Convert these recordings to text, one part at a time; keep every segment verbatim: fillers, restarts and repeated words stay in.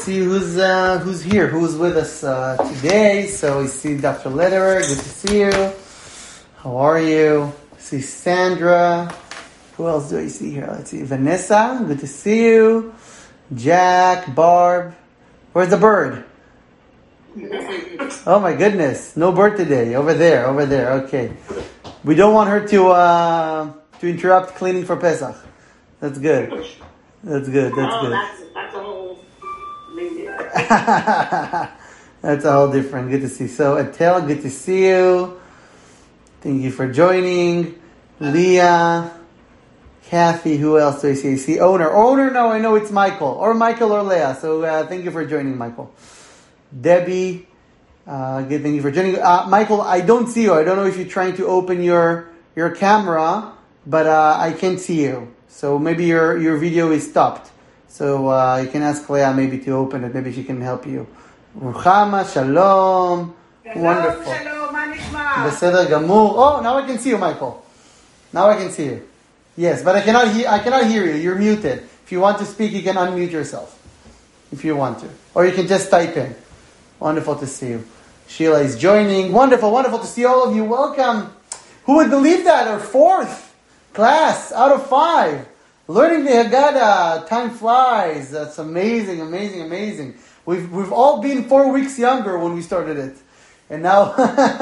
see who's uh, who's here, who's with us uh, today. So we see Doctor Lederer. Good to see you. How are you? I see Sandra. Who else do I see here? Let's see. Vanessa. Good to see you. Jack, Barb. Where's the bird? Oh my goodness. No bird today. Over there. Over there. Okay. We don't want her to uh, to interrupt cleaning for Pesach. That's good. That's good. That's oh, good. That's, that's a whole new That's all different. Good to see. So, Atel, good to see you. Thank you for joining. Leah, Kathy, who else do I see? I see Owner. Owner, no, I know it's Michael. Or Michael or Leah. So, uh, thank you for joining, Michael. Debbie, uh, good, thank you for joining. Uh, Michael, I don't see you. I don't know if you're trying to open your your camera, but uh, I can't see you. So maybe your, your video is stopped. So uh, you can ask Leah maybe to open it. Maybe she can help you. Ruchama, shalom. Hello, Wonderful. Shalom, מה נשמע? Beseder gamur. Oh, now I can see you, Michael. Now I can see you. Yes, but I cannot hear. I cannot hear you. You're muted. If you want to speak, you can unmute yourself. If you want to, or you can just type in. Wonderful to see you. Sheila is joining. Wonderful, wonderful to see all of you. Welcome. Who would believe that? Our fourth class out of five. Learning the Haggadah. Time flies. That's amazing, amazing, amazing. We've we've all been four weeks younger when we started it, and now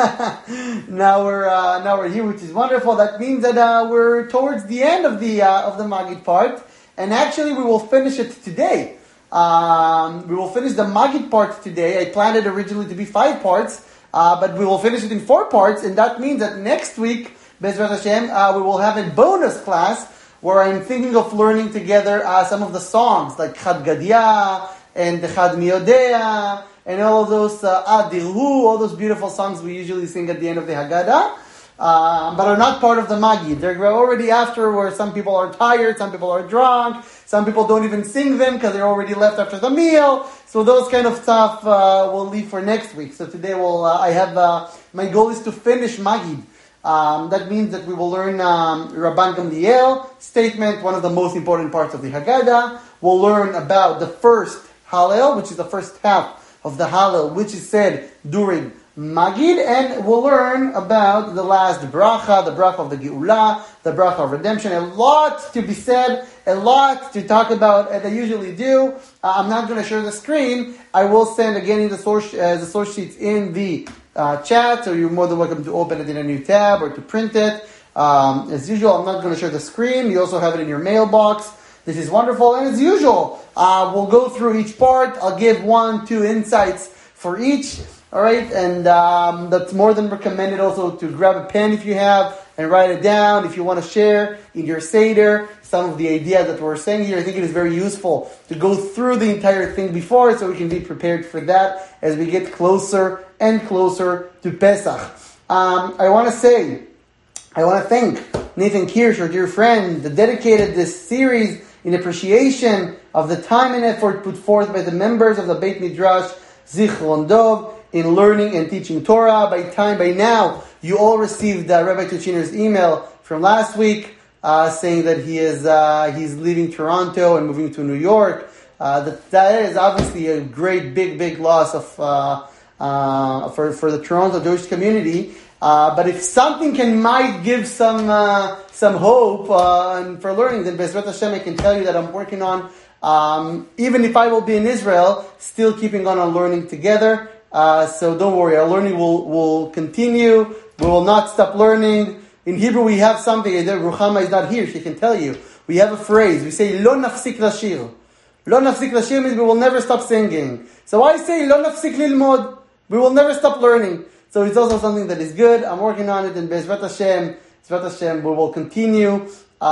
now we're uh, now we're here, which is wonderful. That means that uh, we're towards the end of the uh, of the Magid part, and actually we will finish it today. Um, we will finish the Magid part today. I planned it originally to be five parts, uh, but we will finish it in four parts, and that means that next week, Bezrat Hashem, uh, we will have a bonus class where I'm thinking of learning together uh, some of the songs like Chad Gadya and Chad Mi Yodea and all of those uh, Adirhu, all those beautiful songs we usually sing at the end of the Haggadah, uh, but are not part of the Magid. They're already after, where some people are tired, some people are drunk, some people don't even sing them because they're already left after the meal. So those kind of stuff uh, we'll leave for next week. So today we'll, uh, I have, uh, my goal is to finish Magid. Um, that means that we will learn um, Rabban Gamliel statement, one of the most important parts of the Haggadah. We'll learn about the first Hallel, which is the first half of the Hallel, which is said during Magid, and we'll learn about the last bracha, the bracha of the Geulah, the bracha of redemption. A lot to be said, a lot to talk about, as I usually do. Uh, I'm not going to share the screen. I will send again in the source, uh, the source sheets in the Uh, chat, so you're more than welcome to open it in a new tab or to print it. Um, as usual, I'm not going to share the screen. You also have it in your mailbox. This is wonderful. And as usual, uh, we'll go through each part. I'll give one, two insights for each. All right, and um, that's more than recommended also to grab a pen if you have and write it down. If you want to share in your Seder some of the ideas that we're saying here, I think it is very useful to go through the entire thing before so we can be prepared for that as we get closer and closer to Pesach. Um, I want to say, I want to thank Nathan Kirsch, our dear friend, that dedicated this series in appreciation of the time and effort put forth by the members of the Beit Midrash Zichron Dov in learning and teaching Torah. By time, by now, you all received uh, Rabbi Tuchiner's email from last week uh, saying that he is uh, he's leaving Toronto and moving to New York. Uh, that, that is obviously a great, big, big loss of uh, uh, for for the Toronto Jewish community. Uh, but if something can might give some uh, some hope uh, and for learning, then Bezrat Hashem, I can tell you that I'm working on. Um, even if I will be in Israel, still keeping on on learning together. Uh, so don't worry, our learning will, will continue. We will not stop learning. In Hebrew, we have something. Ruchama is not here; she can tell you. We have a phrase. We say "Lo nafsik lashir." Lo nafsik lashir means we will never stop singing. So I say "Lo nafsik lilmod." We will never stop learning. So it's also something that is good. I'm working on it, and Bezrat Hashem, Bezrat Hashem, we will continue.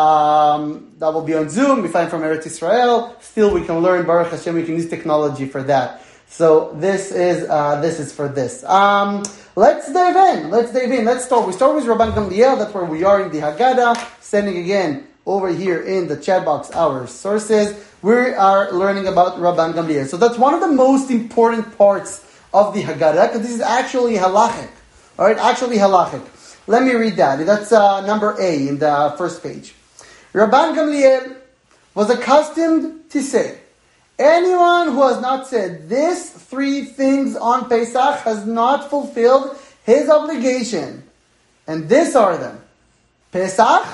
Um, that will be on Zoom. If I'm from Eretz Israel, still we can learn. Baruch Hashem, we can use technology for that. So this is uh, this is for this. Um, let's dive in. Let's dive in. Let's start. We start with Rabban Gamliel. That's where we are in the Haggadah. Sending again over here in the chat box our sources. We are learning about Rabban Gamliel. So that's one of the most important parts of the Haggadah, because this is actually halachic. All right, actually halachic. Let me read that. That's uh, number A in the first page. Rabban Gamliel was accustomed to say, Anyone who has not said these three things on Pesach has not fulfilled his obligation. And these are them. Pesach,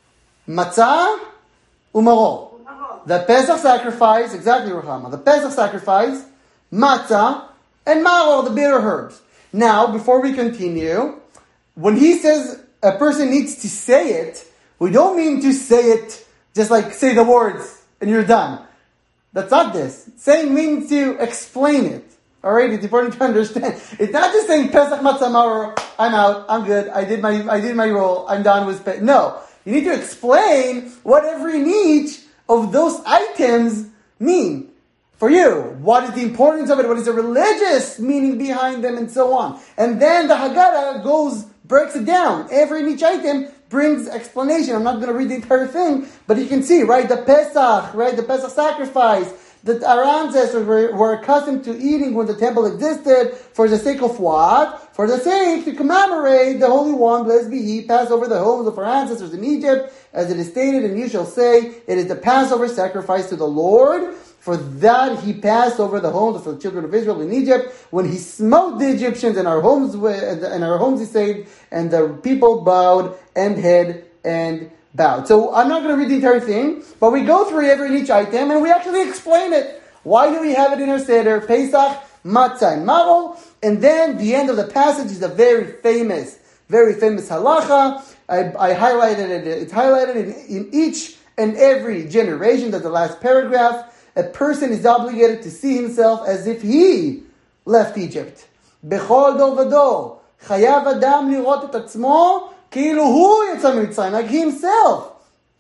Matzah, Umarol. The Pesach sacrifice, exactly, Ruchama. The Pesach sacrifice, Matzah, and Maror, the bitter herbs. Now, before we continue, when he says a person needs to say it, we don't mean to say it just like say the words and you're done. That's not this. Saying means to explain it. Alright, it's important to understand. It's not just saying Pesach Matzah Maror, I'm out, I'm good, I did my I did my role, I'm done with Pesach. No. You need to explain what every and each of those items mean for you. What is the importance of it? What is the religious meaning behind them, and so on. And then the Haggadah goes, breaks it down. Every and each item brings explanation. I'm not going to read the entire thing, but you can see, right? The Pesach, right? The Pesach sacrifice that our ancestors were, were accustomed to eating when the temple existed, for the sake of what? For the sake to commemorate the Holy One, blessed be He, pass over the homes of our ancestors in Egypt, as it is stated, and you shall say, it is the Passover sacrifice to the Lord. For that He passed over the homes of the children of Israel in Egypt, when He smote the Egyptians, and our homes and our homes He saved, and the people bowed and hid and bowed. So I'm not going to read the entire thing, but we go through every and each item, and we actually explain it. Why do we have it in our Seder? Pesach, Matzah, and Maror. And then the end of the passage is a very famous, very famous halacha. I, I highlighted it. It's highlighted in, in each and every generation. That's the last paragraph. A person is obligated to see himself as if he left Egypt. Bechol dor vador, chayav adam lirot et atzmo, כאילו hu yetza mitzrayim, like he himself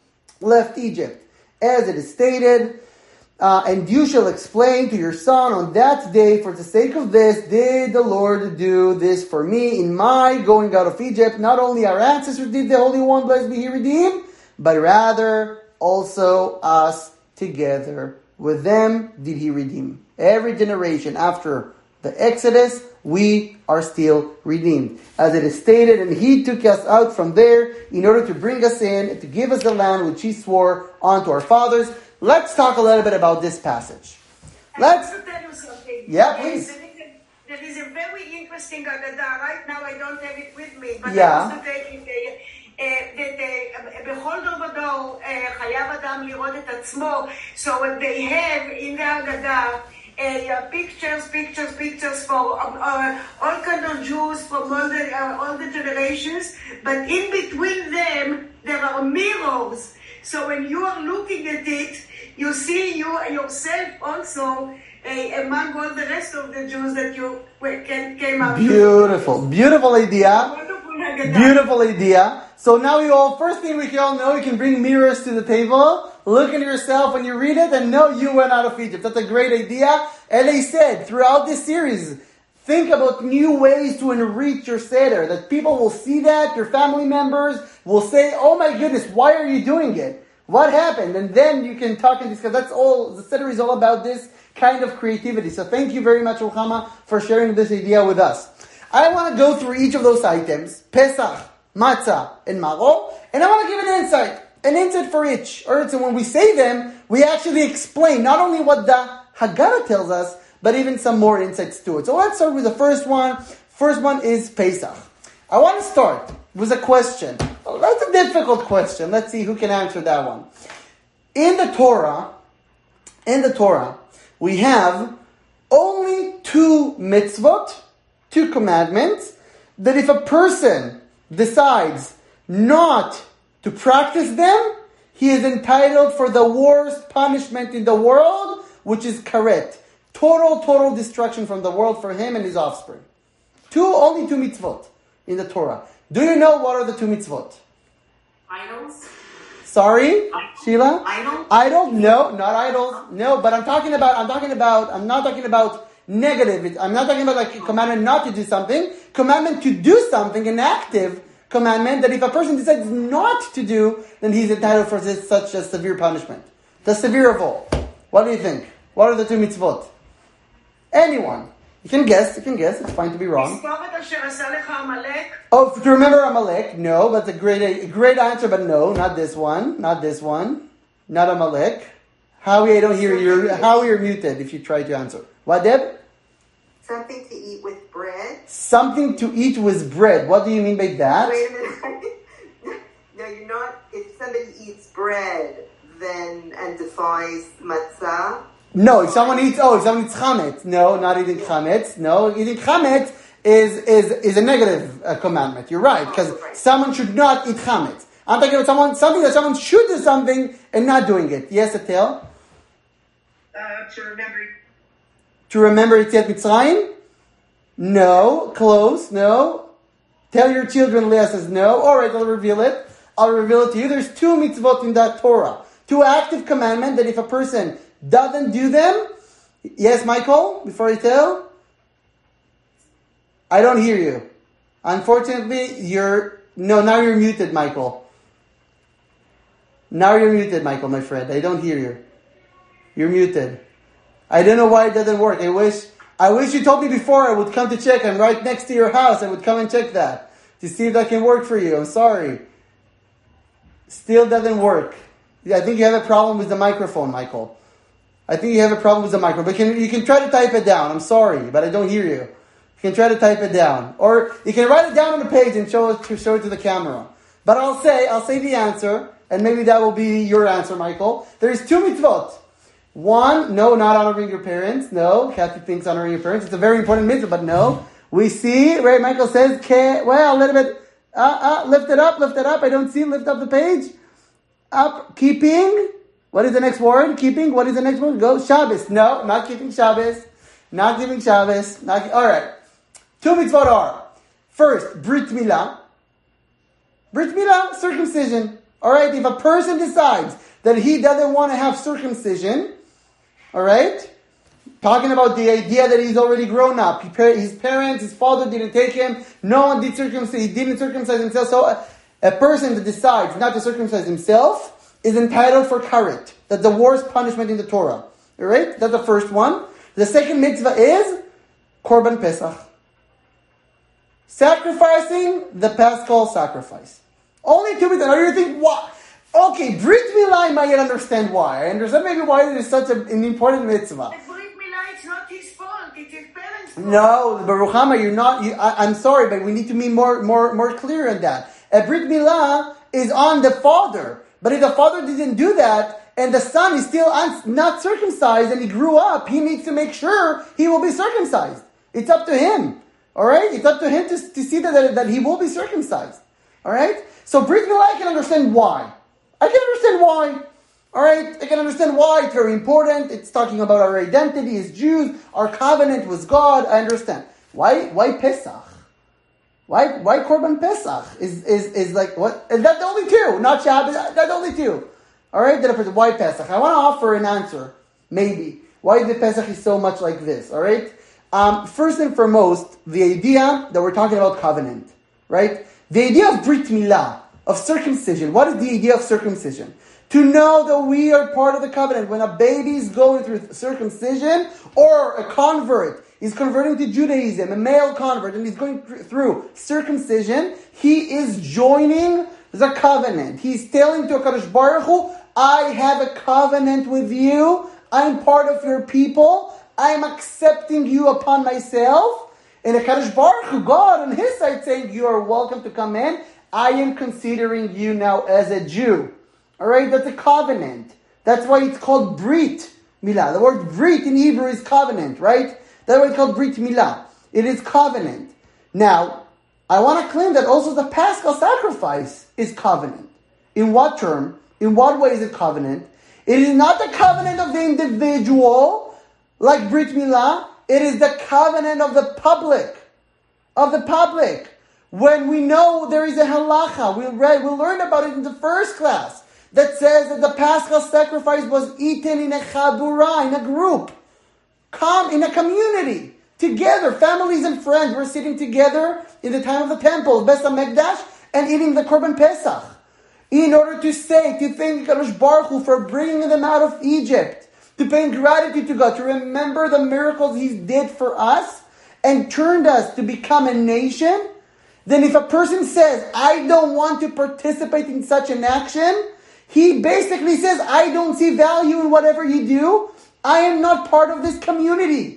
left Egypt. As it is stated, uh, and you shall explain to your son on that day, for the sake of this, did the Lord do this for me in my going out of Egypt. Not only our ancestors did the Holy One, blessed be He, redeem, but rather also us together. With them did He redeem. Every generation after the Exodus, we are still redeemed. As it is stated, and He took us out from there in order to bring us in, to give us the land which He swore unto our fathers. Let's talk a little bit about this passage. Let's. I want to tell you something. Yeah, please. There is a, there is a very interesting Haggadah. Right now I don't have it with me, but Yeah. I want to tell you that בכל דור ודור חייב אדם לראות את עצמו. So they have in the Haggadah uh, pictures, pictures, pictures for uh, all kind of Jews from all the uh, all the generations, but in between them there are mirrors. So when you are looking at it, you see you yourself also uh, among all the rest of the Jews that you can, came out. Beautiful, beautiful idea. Beautiful idea. So now we all, first thing we can all know, you can bring mirrors to the table, look at yourself when you read it, and know you went out of Egypt. That's a great idea. And they said, throughout this series, think about new ways to enrich your Seder, that people will see that, your family members will say, oh my goodness, why are you doing it? What happened? And then you can talk and discuss. That's all, the Seder is all about this kind of creativity. So thank you very much, Ruchama, for sharing this idea with us. I want to go through each of those items, Pesach, Matzah, and Maror, and I want to give an insight, an insight for each. Or so when we say them, we actually explain not only what the Haggadah tells us, but even some more insights to it. So let's start with the first one. First one is Pesach. I want to start with a question. Well, that's a difficult question. Let's see who can answer that one. In the Torah, in the Torah, we have only two mitzvot, two commandments, that if a person decides not to practice them, he is entitled for the worst punishment in the world, which is karet. Total, total destruction from the world for him and his offspring. Two, only two mitzvot in the Torah. Do you know what are the two mitzvot? Idols? Sorry, Sheila? Idols? Idols? No, not idols. No, but I'm talking about, I'm talking about, I'm not talking about negative. I'm not talking about like a commandment not to do something. Commandment to do something, an active commandment that if a person decides not to do, then he's entitled for this, such a severe punishment. The severe of all. What do you think? What are the two mitzvot? Anyone? You can guess, you can guess. It's fine to be wrong. Oh, to remember Amalek? No, that's a great, a great answer, but no, not this one. Not this one. Not Amalek. Howie, I don't hear you. You're, Howie, you're muted if you try to answer. What, Deb? Something to eat with bread. Something to eat with bread. What do you mean by that? Wait a minute. No, you're not. If somebody eats bread, then and defies matzah. No, if someone eats, oh, if someone eats chametz. No, not eating chametz. No, eating chametz is is is a negative uh, commandment. You're right, because oh, right. someone should not eat chametz. I'm talking about someone something that someone should do something and not doing it. Yes, Atel? Uh, to remember. To remember Yetziat Mitzrayim? No. Close. No. Tell your children, Leah says no. All right, I'll reveal it. I'll reveal it to you. There's two mitzvot in that Torah. Two active commandments that if a person doesn't do them, yes, Michael, before I tell? I don't hear you. Unfortunately, you're, no, now you're muted, Michael. Now you're muted, Michael, my friend. I don't hear you. You're muted. I don't know why it doesn't work. I wish, I wish you told me before I would come to check. I'm right next to your house. I would come and check that to see if that can work for you. I'm sorry. Still doesn't work. I think you have a problem with the microphone, Michael. I think you have a problem with the microphone. But can, you can try to type it down. I'm sorry, but I don't hear you. You can try to type it down. Or you can write it down on the page and show it to, show it to the camera. But I'll say, I'll say the answer, and maybe that will be your answer, Michael. There's two mitzvot. One, no, not honoring your parents. No, Kathy thinks honoring your parents. It's a very important mitzvah, but no. We see, right, Michael says, K, well, a little bit, uh, uh, lift it up, lift it up. I don't see, lift up the page. Up, keeping. What is the next word? Keeping. What is the next word? Go, Shabbos. No, not keeping Shabbos. Not keeping Shabbos. Not, all right. Two mitzvot are. First, Brit Milah. Brit Milah, circumcision. All right, if a person decides that he doesn't want to have circumcision, all right, talking about the idea that he's already grown up. He, his parents, his father didn't take him. No one did circumcise. He didn't circumcise himself. So a, a person that decides not to circumcise himself is entitled for karet. That's the worst punishment in the Torah. All right, that's the first one. The second mitzvah is Korban Pesach. Sacrificing the Paschal sacrifice. Only two mitzvahs. Now you think, what? Okay, Brit Milah, I might understand why. I understand maybe why it is such a, an important mitzvah. But Brit Milah, it's not his fault. It's his parents' fault. No, Baruch Hama, you're not. You, I, I'm sorry, but we need to be more, more, more clear on that. A Brit Milah is on the father, but if the father didn't do that and the son is still un, not circumcised and he grew up, he needs to make sure he will be circumcised. It's up to him. All right, it's up to him to, to see that, that that he will be circumcised. All right, so Brit Milah, I can understand why. I can understand why. All right, I can understand why. It's very important. It's talking about our identity as Jews, our covenant with God. I understand. Why? Why Pesach? Why? Why Korban Pesach? Is is is like what? Is that the only two? Not Shabbos. That's the only two. All right. Then why Pesach? I want to offer an answer. Maybe why the Pesach is so much like this. All right. Um, first and foremost, the idea that we're talking about covenant, right? The idea of Brit Milah, of circumcision. What is the idea of circumcision? To know that we are part of the covenant. When a baby is going through circumcision, or a convert is converting to Judaism, a male convert, and he's going through circumcision, he is joining the covenant. He's telling to HaKadosh Baruch Hu, I have a covenant with you. I'm part of your people. I'm accepting you upon myself. And HaKadosh Baruch Hu, God on his side, saying, you are welcome to come in. I am considering you now as a Jew. All right, that's a covenant. That's why it's called Brit Milah. The word Brit in Hebrew is covenant, right? That's why it's called Brit Milah. It is covenant. Now, I want to claim that also the Paschal sacrifice is covenant. In what term? In what way is it covenant? It is not the covenant of the individual, like Brit Milah. It is the covenant of the public. Of the public. When we know there is a halacha, we read, we learned about it in the first class, that says that the Paschal sacrifice was eaten in a chabura, in a group, come in a community, together, families and friends were sitting together in the time of the temple, Beis HaMikdash, and eating the Korban Pesach, in order to say, to thank Kadosh Baruch Hu for bringing them out of Egypt, to pay gratitude to God, to remember the miracles He did for us, and turned us to become a nation. Then if a person says, I don't want to participate in such an action, He basically says, I don't see value in whatever you do. I am not part of this community.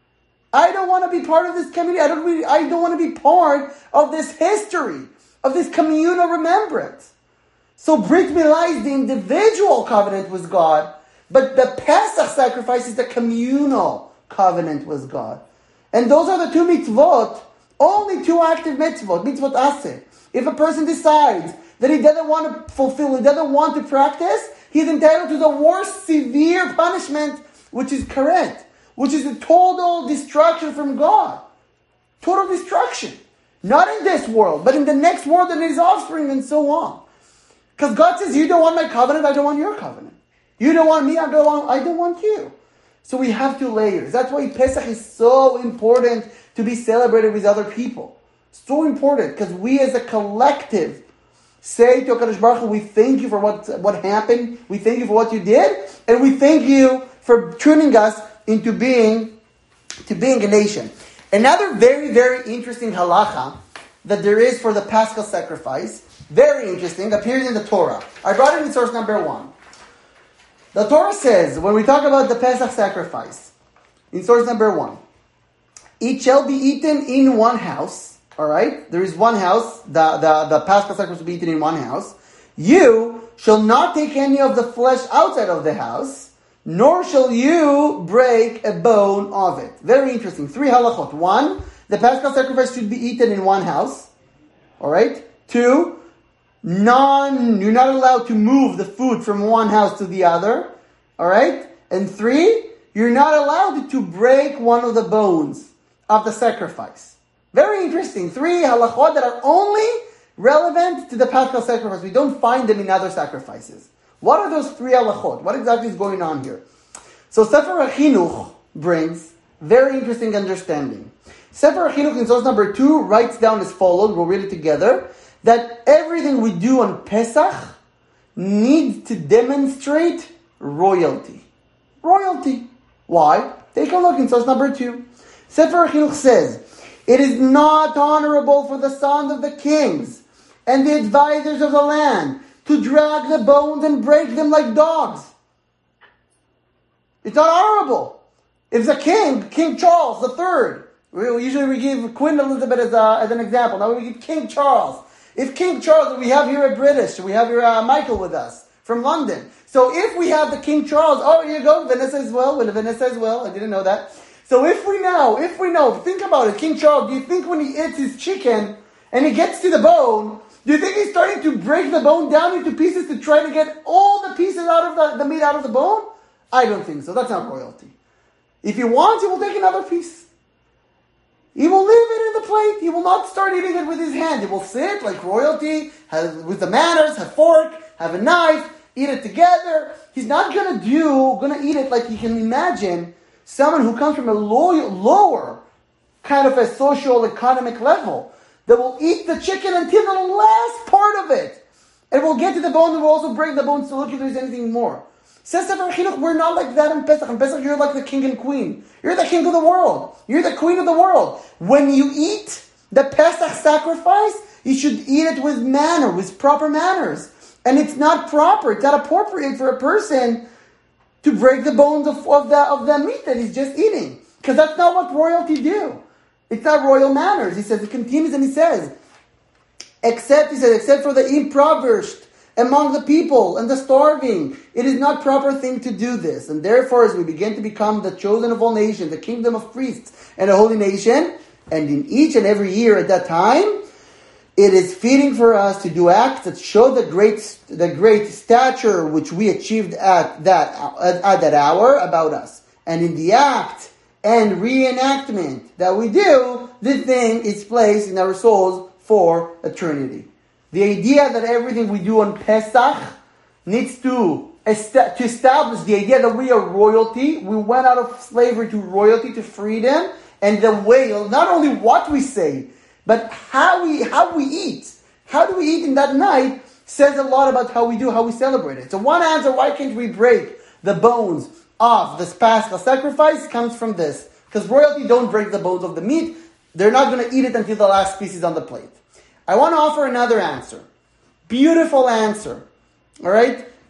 I don't want to be part of this community. I don't really, I don't want to be part of this history, of this communal remembrance. So Brit Milah is the individual covenant with God, but the Pesach sacrifice is the communal covenant with God. And those are the two mitzvot, only two active mitzvot, mitzvot aseh. If a person decides that he doesn't want to fulfill, he doesn't want to practice, he's entitled to the worst severe punishment, which is karet, which is the total destruction from God. Total destruction. Not in this world, but in the next world and his offspring and so on. Because God says, you don't want my covenant, I don't want your covenant. You don't want me, I don't want, I don't want you. So we have two layers. That's why Pesach is so important to be celebrated with other people. So important, because we as a collective say to HaKadosh Baruch Hu, we thank you for what, what happened, we thank you for what you did, and we thank you for tuning us into being, to being a nation. Another very, very interesting halacha that there is for the Paschal sacrifice, very interesting, appears in the Torah. I brought it in source number one. The Torah says, when we talk about the Pesach sacrifice, in source number one, it shall be eaten in one house. All right? There is one house. The, the, the Paschal sacrifice will be eaten in one house. You shall not take any of the flesh outside of the house, nor shall you break a bone of it. Very interesting. Three halachot. One, the Paschal sacrifice should be eaten in one house. All right? Two, none, you're not allowed to move the food from one house to the other. All right? And three, you're not allowed to break one of the bones of the sacrifice. Very interesting. Three halachot that are only relevant to the Paschal sacrifice. We don't find them in other sacrifices. What are those three halachot? What exactly is going on here? So Sefer HaChinuch brings very interesting understanding. Sefer HaChinuch in source number two writes down as follows, we'll read it together, that everything we do on Pesach needs to demonstrate royalty. Royalty. Why? Take a look in source number two. Sefer HaChinuch says, it is not honorable for the sons of the kings and the advisors of the land to drag the bones and break them like dogs. It's not honorable. If the king, King Charles the Third, we, usually we give Queen Elizabeth as, a, as an example. Now we give King Charles. If King Charles, that we have here at British, we have here uh, Michael with us from London. So if we have the King Charles, oh, here you go, Vanessa as well, Vanessa as well, I didn't know that. So if we know, if we know, think about it, King Charles, do you think when he eats his chicken and he gets to the bone, do you think he's starting to break the bone down into pieces to try to get all the pieces out of the, the meat out of the bone? I don't think so. That's not royalty. If he wants, he will take another piece. He will leave it in the plate. He will not start eating it with his hand. He will sit like royalty, have, with the manners, have fork, have a knife, eat it together. He's not going to do, going to eat it like you can imagine someone who comes from a low, lower kind of a social economic level that will eat the chicken until the last part of it. And we'll get to the bone and we'll also break the bones to look if there's anything more. Says Sefer HaChinuch, we're not like that in Pesach. In Pesach, you're like the king and queen. You're the king of the world. You're the queen of the world. When you eat the Pesach sacrifice, you should eat it with manner, with proper manners. And it's not proper, it's not appropriate for a person to break the bones of, of, the, of the meat that he's just eating. Because that's not what royalty do. It's not royal manners. He says, it continues and he says, except, he says, except for the impoverished among the people and the starving, it is not proper thing to do this. And therefore, as we begin to become the chosen of all nations, the kingdom of priests and a holy nation, and in each and every year at that time, it is fitting for us to do acts that show the great, the great stature which we achieved at that, at, at that hour about us. And in the act and reenactment that we do, this thing is placed in our souls for eternity. The idea that everything we do on Pesach needs to, est- to establish the idea that we are royalty. We went out of slavery to royalty, to freedom. And the way, not only what we say, but how we how we eat. How do we eat in that night says a lot about how we do, how we celebrate it. So one answer, why can't we break the bones of this Paschal sacrifice, comes from this. Because royalty don't break the bones of the meat. They're not going to eat it until the last piece is on the plate. I want to offer another answer. Beautiful answer. All right?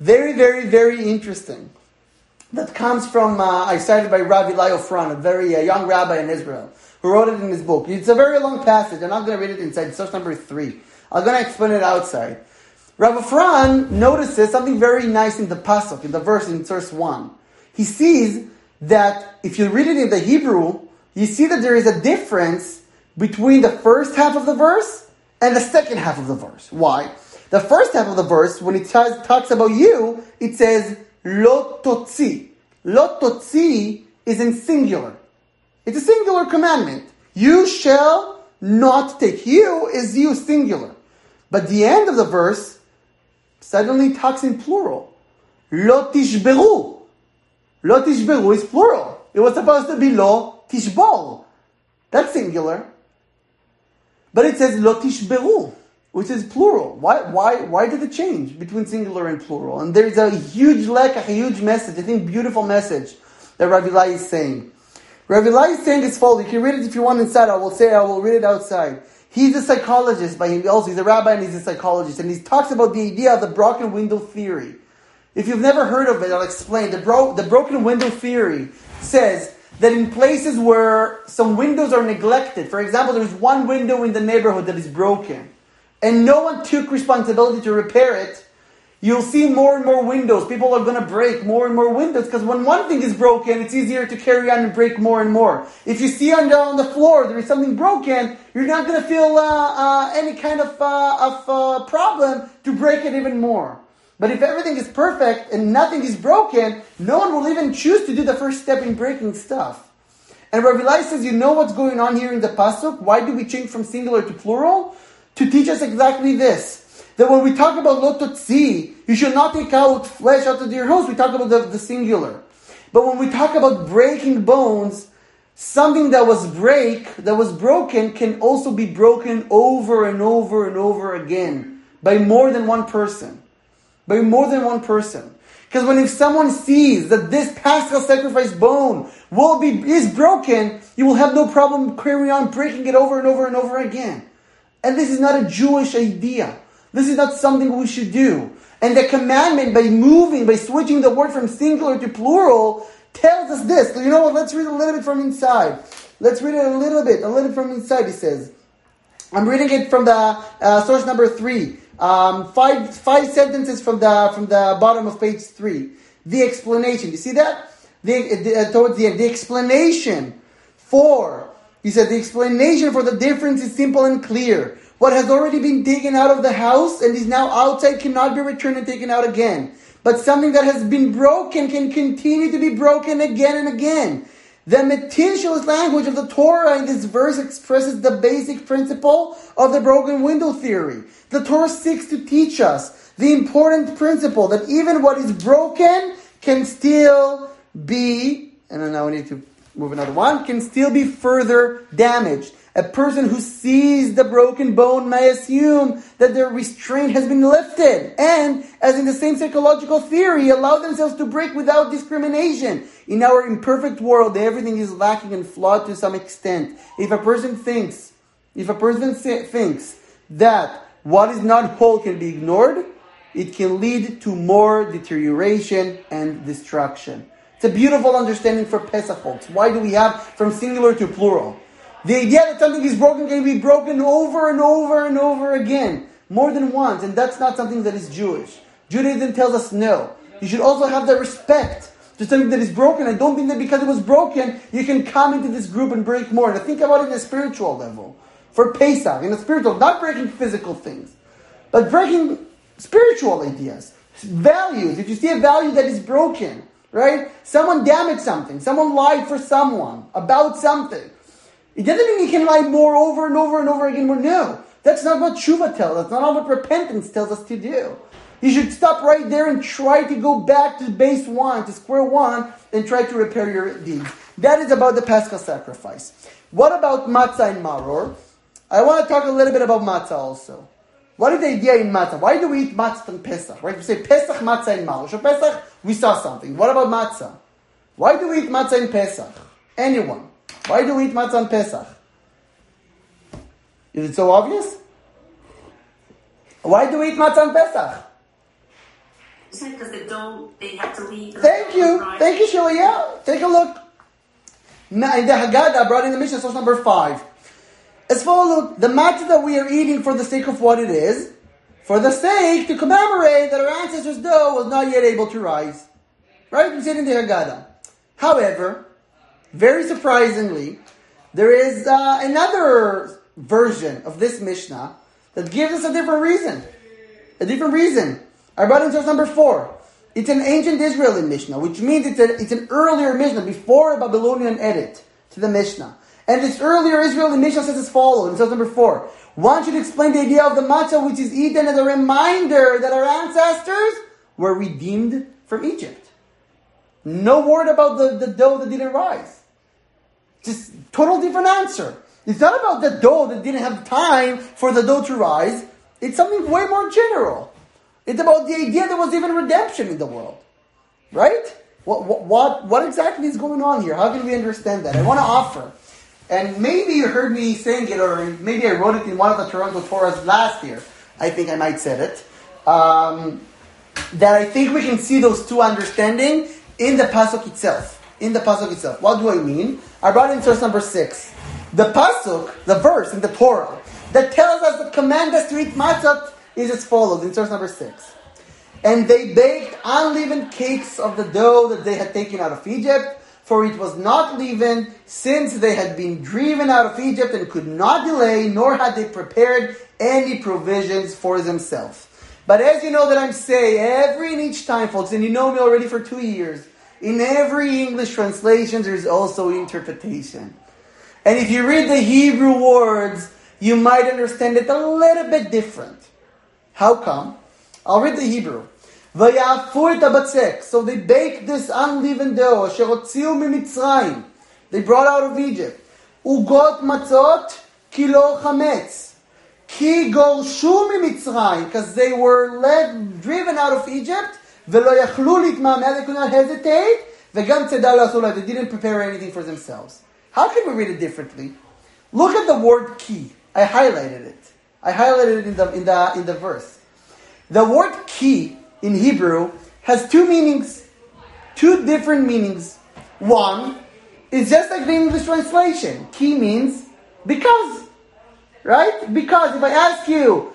very, very, very interesting. That comes from, uh, I cited by Rabbi Eli Ofran, a very uh, young rabbi in Israel, who wrote it in his book. It's a very long passage. I'm not going to read it inside. It's source number three. I'm going to explain it outside. Rabbi Ofran notices something very nice in the pasuk, in the verse in source one. He sees that if you read it in the Hebrew, you see that there is a difference between the first half of the verse and the second half of the verse. Why? The first half of the verse, when it t- talks about you, it says, Lo totzi. Lo totzi is in singular. It's a singular commandment. You shall not take. You is you, singular. But the end of the verse suddenly talks in plural. Lo tishberu. Lo tishberu is plural. It was supposed to be lo tishbol. That's singular. But it says lo tishberu, which is plural. Why, why, why did it change between singular and plural? And there's a huge lekach, a huge message, I think beautiful message that Rabbi Eli is saying. Rabbi Eli is saying as follows. You can read it if you want inside. I will say I will read it outside. He's a psychologist by him. Also, he's a rabbi and he's a psychologist. And he talks about the idea of the broken window theory. If you've never heard of it, I'll explain. The, bro- the broken window theory says that in places where some windows are neglected, for example, there's one window in the neighborhood that is broken, and no one took responsibility to repair it, you'll see more and more windows. People are going to break more and more windows, because when one thing is broken, it's easier to carry on and break more and more. If you see on the, on the floor there is something broken, you're not going to feel uh, uh, any kind of, uh, of uh, problem to break it even more. But if everything is perfect and nothing is broken, no one will even choose to do the first step in breaking stuff. And Rabbi Eli says, you know what's going on here in the pasuk? Why do we change from singular to plural? To teach us exactly this. That when we talk about lo totzi, you should not take out flesh out of your nose. We talk about the, the singular. But when we talk about breaking bones, something that was break, that was broken, can also be broken over and over and over again by more than one person. By more than one person. Because when if someone sees that this Paschal sacrifice bone will be is broken, you will have no problem carrying on breaking it over and over and over again. And this is not a Jewish idea. This is not something we should do. And the commandment, by moving, by switching the word from singular to plural, tells us this. You know what? Let's read a little bit from inside. Let's read it a little bit. A little from inside, it says. I'm reading it from the uh, source number three. Um, five five sentences from the from the bottom of page three. The explanation. You see that? The, the, uh, towards the end. The explanation for, he said, the explanation for the difference is simple and clear. What has already been taken out of the house and is now outside cannot be returned and taken out again. But something that has been broken can continue to be broken again and again. The meticulous language of the Torah in this verse expresses the basic principle of the broken window theory. The Torah seeks to teach us the important principle that even what is broken can still be, and now we need to move another one, can still be further damaged. A person who sees the broken bone may assume that their restraint has been lifted and, as in the same psychological theory, allow themselves to break without discrimination. In our imperfect world, everything is lacking and flawed to some extent. If a person thinks, if a person thinks that what is not whole can be ignored, it can lead to more deterioration and destruction. It's a beautiful understanding for Pesach, folks. Why do we have from singular to plural? The idea that something is broken can be broken over and over and over again, more than once, and that's not something that is Jewish. Judaism tells us no. You should also have the respect to something that is broken. I don't think that because it was broken, you can come into this group and break more. Now think about it in a spiritual level. For Pesach, in a spiritual, not breaking physical things, but breaking spiritual ideas, values. If you see a value that is broken, right? Someone damaged something. Someone lied for someone about something. It doesn't mean you can lie more over and over and over again. More. No, that's not what tshuva tells us. That's not what repentance tells us to do. You should stop right there and try to go back to base one, to square one, and try to repair your deeds. That is about the Paschal sacrifice. What about matzah and maror? I want to talk a little bit about matzah also. What is the idea in matzah? Why do we eat matzah on Pesach? Right? We say Pesach, matzah, and maror. So Pesach, we saw something. What about matzah? Why do we eat matzah in Pesach? Anyone? Why do we eat matzah on Pesach? Is it so obvious? Why do we eat matzah on Pesach? Isn't it because the dough, they have to leave? Thank you. Thank you, Sheila. Yeah, take a look. Now, in the Haggadah, brought in the Mishnah, source number five. As follows, the matzah that we are eating for the sake of what it is, for the sake to commemorate that our ancestors' dough was not yet able to rise. Right? We said in the Haggadah. However, very surprisingly, there is uh, another version of this Mishnah that gives us a different reason. A different reason. I brought in source number four. It's an ancient Israeli Mishnah, which means it's, a, it's an earlier Mishnah, before a Babylonian edit to the Mishnah. And this earlier Israeli Mishnah says as follows, in source number four. One should explain the idea of the matzah which is eaten as a reminder that our ancestors were redeemed from Egypt. No word about the, the dough that didn't rise. Just total different answer. It's not about the dough that didn't have time for the dough to rise. It's something way more general. It's about the idea there was even redemption in the world. Right? What, what, what, what exactly is going on here? How can we understand that? I want to offer, and maybe you heard me saying it, or maybe I wrote it in one of the Toronto Torahs last year. I think I might said it. Um, that I think we can see those two understanding in the Pasuk itself. In the Pasuk itself. What do I mean? I brought in source number six. The Pasuk, the verse in the Torah, that tells us, that commands us to eat matzah, is as follows, in source number six. And they baked unleavened cakes of the dough that they had taken out of Egypt, for it was not leavened, since they had been driven out of Egypt and could not delay, nor had they prepared any provisions for themselves. But as you know that I'm saying, every and each time, folks, and you know me already for two years, in every English translation, there's also interpretation. And if you read the Hebrew words, you might understand it a little bit different. How come? I'll read the Hebrew. Vayafu et habatzek. So they baked this unleavened dough. Asher hotziu mimitzrayim. They brought out of Egypt. Ugot matzot kilo chametz. Ki gorshu mimitzrayim. Because they were led, driven out of Egypt. Velo yachlu litmameh. They could not hesitate. Vegam tzedal la'asula. They didn't prepare anything for themselves. How can we read it differently? Look at the word ki. I highlighted it. I highlighted it in the in the in the verse. The word ki in Hebrew has two meanings, two different meanings. One is just like the English translation. Ki means because, right? Because if I ask you,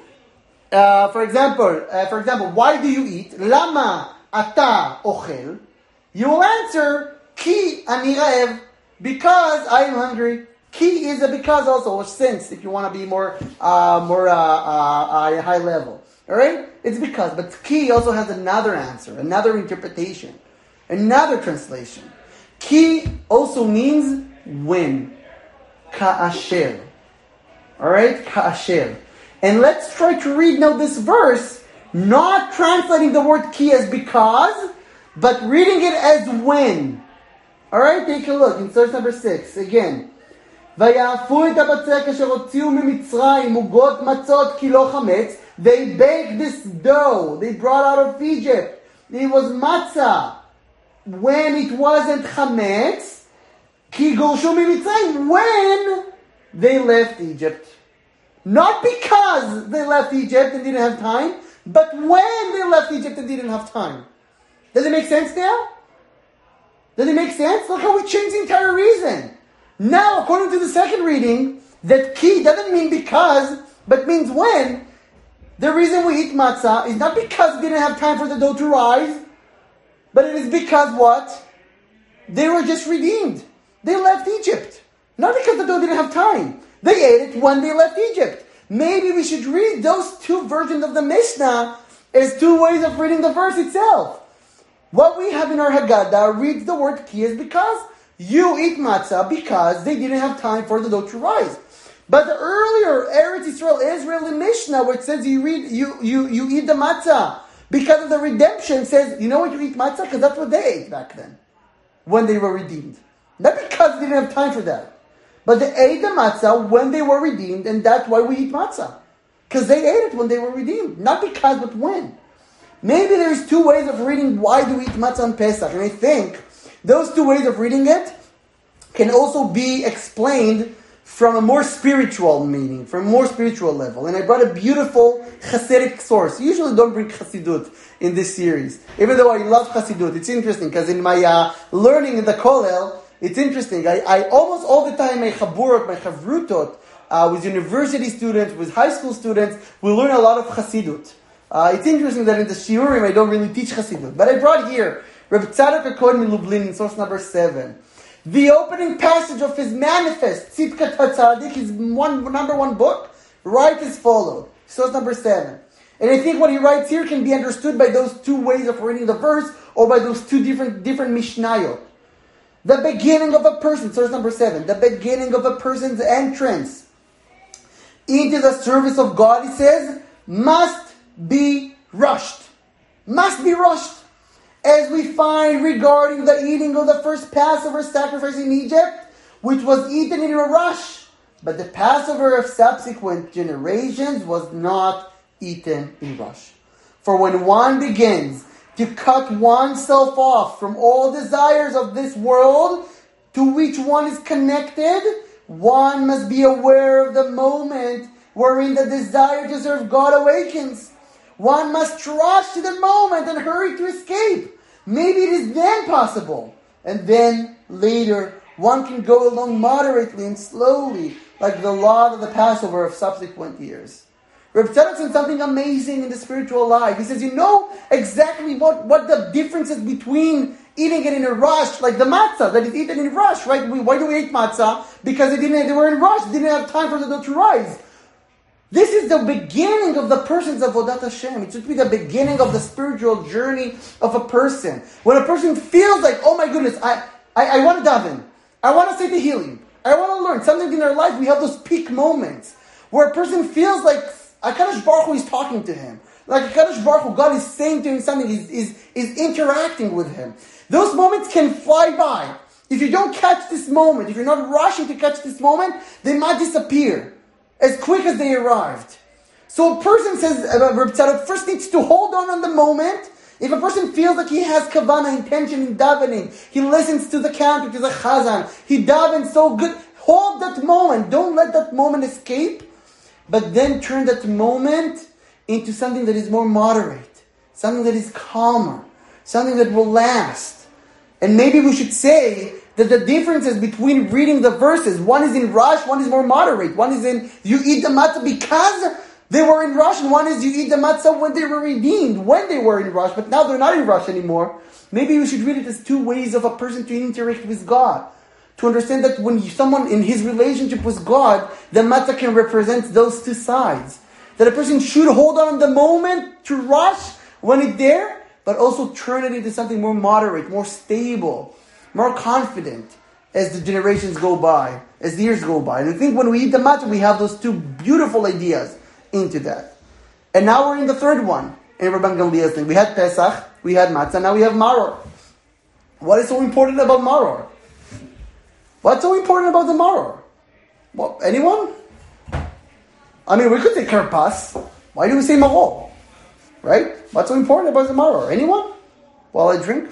uh, for example, uh, for example, why do you eat? Lama ata ochel? You will answer ki ani raev, because I am hungry. Ki is a because also, or since, if you want to be more, uh, more uh, uh, uh, high level. All right? It's because. But ki also has another answer, another interpretation, another translation. Ki also means when. Ka'asher. All right? Ka'asher. And let's try to read now this verse, not translating the word ki as because, but reading it as when. All right? Take a look in source number six. Again. ויאפו את הבצק אשר הוציאו ממצרים עוגות מצות כי לא חמץ. They baked this dough. They brought out of Egypt. It was matzah. When it wasn't chametz, כי גורשו ממצרים. When they left Egypt. Not because they left Egypt and didn't have time, but when they left Egypt and didn't have time. Does it make sense now? Does it make sense? Look how we changed the entire reason. Now, according to the second reading, that ki doesn't mean because, but means when. The reason we eat matzah is not because we didn't have time for the dough to rise, but it is because what? They were just redeemed. They left Egypt. Not because the dough didn't have time. They ate it when they left Egypt. Maybe we should read those two versions of the Mishnah as two ways of reading the verse itself. What we have in our Haggadah reads the word ki as because. You eat matzah because they didn't have time for the dough to rise. But the earlier Eretz Yisrael, Israeli Mishnah, where it says you read, you, you, you eat the matzah because of the redemption, says, you know what, you eat matzah? Because that's what they ate back then, when they were redeemed. Not because they didn't have time for that. But they ate the matzah when they were redeemed, and that's why we eat matzah. Because they ate it when they were redeemed. Not because, but when. Maybe there's two ways of reading why do we eat matzah on Pesach. And I think those two ways of reading it can also be explained from a more spiritual meaning, from a more spiritual level. And I brought a beautiful Hasidic source. You usually don't bring Hasidut in this series, even though I love Hasidut. It's interesting, because in my uh, learning in the Kollel, it's interesting. I, I almost all the time, my Chaburot, my Chavrutot, uh, with university students, with high school students, we learn a lot of Hasidut. Uh, it's interesting that in the Shiurim, I don't really teach Hasidut. But I brought here, Reb Tzadok HaKohen Milublin, in source number seven. The opening passage of his manifest, Tzidkat HaTzadik, his one, number one book, writes as follows. Source number seven. And I think what he writes here can be understood by those two ways of reading the verse, or by those two different, different Mishnayot. The beginning of a person, source number seven, the beginning of a person's entrance into the service of God, he says, must be rushed. Must be rushed. As we find regarding the eating of the first Passover sacrifice in Egypt, which was eaten in a rush, but the Passover of subsequent generations was not eaten in rush. For when one begins to cut oneself off from all desires of this world to which one is connected, one must be aware of the moment wherein the desire to serve God awakens. One must rush to the moment and hurry to escape. Maybe it is then possible. And then later, one can go along moderately and slowly, like the law of the Passover of subsequent years. Reb Tzadok said something amazing in the spiritual life. He says, you know exactly what, what the difference is between eating it in a rush, like the matzah that is eaten in a rush, right? We, why do we eat matzah? Because they didn't, they were in rush. They didn't have time for the dough to rise. This is the beginning of the person's avodat Hashem. It should be the beginning of the spiritual journey of a person. When a person feels like, oh my goodness, I, I, I want to daven. I want to say Tehillim. I want to learn something in their life. We have those peak moments where a person feels like HaKadosh Baruch Hu is talking to him. Like HaKadosh Baruch Hu, God is saying to him something, is, is, is interacting with him. Those moments can fly by. If you don't catch this moment, if you're not rushing to catch this moment, they might disappear as quick as they arrived. So a person says, uh, Reb Tzadok first needs to hold on on the moment. If a person feels like he has kavanah, intention in davening, he listens to the cantor, to the chazan, he davens so good, hold that moment. Don't let that moment escape. But then turn that moment into something that is more moderate, something that is calmer, something that will last. And maybe we should say that the differences between reading the verses, one is in rush, one is more moderate. One is in, you eat the matzah because they were in rush, and one is you eat the matzah when they were redeemed, when they were in rush, but now they're not in rush anymore. Maybe we should read it as two ways of a person to interact with God. To understand that when someone in his relationship with God, the matzah can represent those two sides. That a person should hold on the moment to rush when it's there, but also turn it into something more moderate, more stable, more confident as the generations go by, as the years go by. And I think when we eat the matzah, we have those two beautiful ideas into that. And now we're in the third one. In Rabban Gamliel's thing, we had Pesach, we had matzah, now we have maror. What is so important about maror? What's so important about the maror? Well, anyone? I mean, we could say karpas. Why do we say maror? Right? What's so important about the maror? Anyone? While I drink?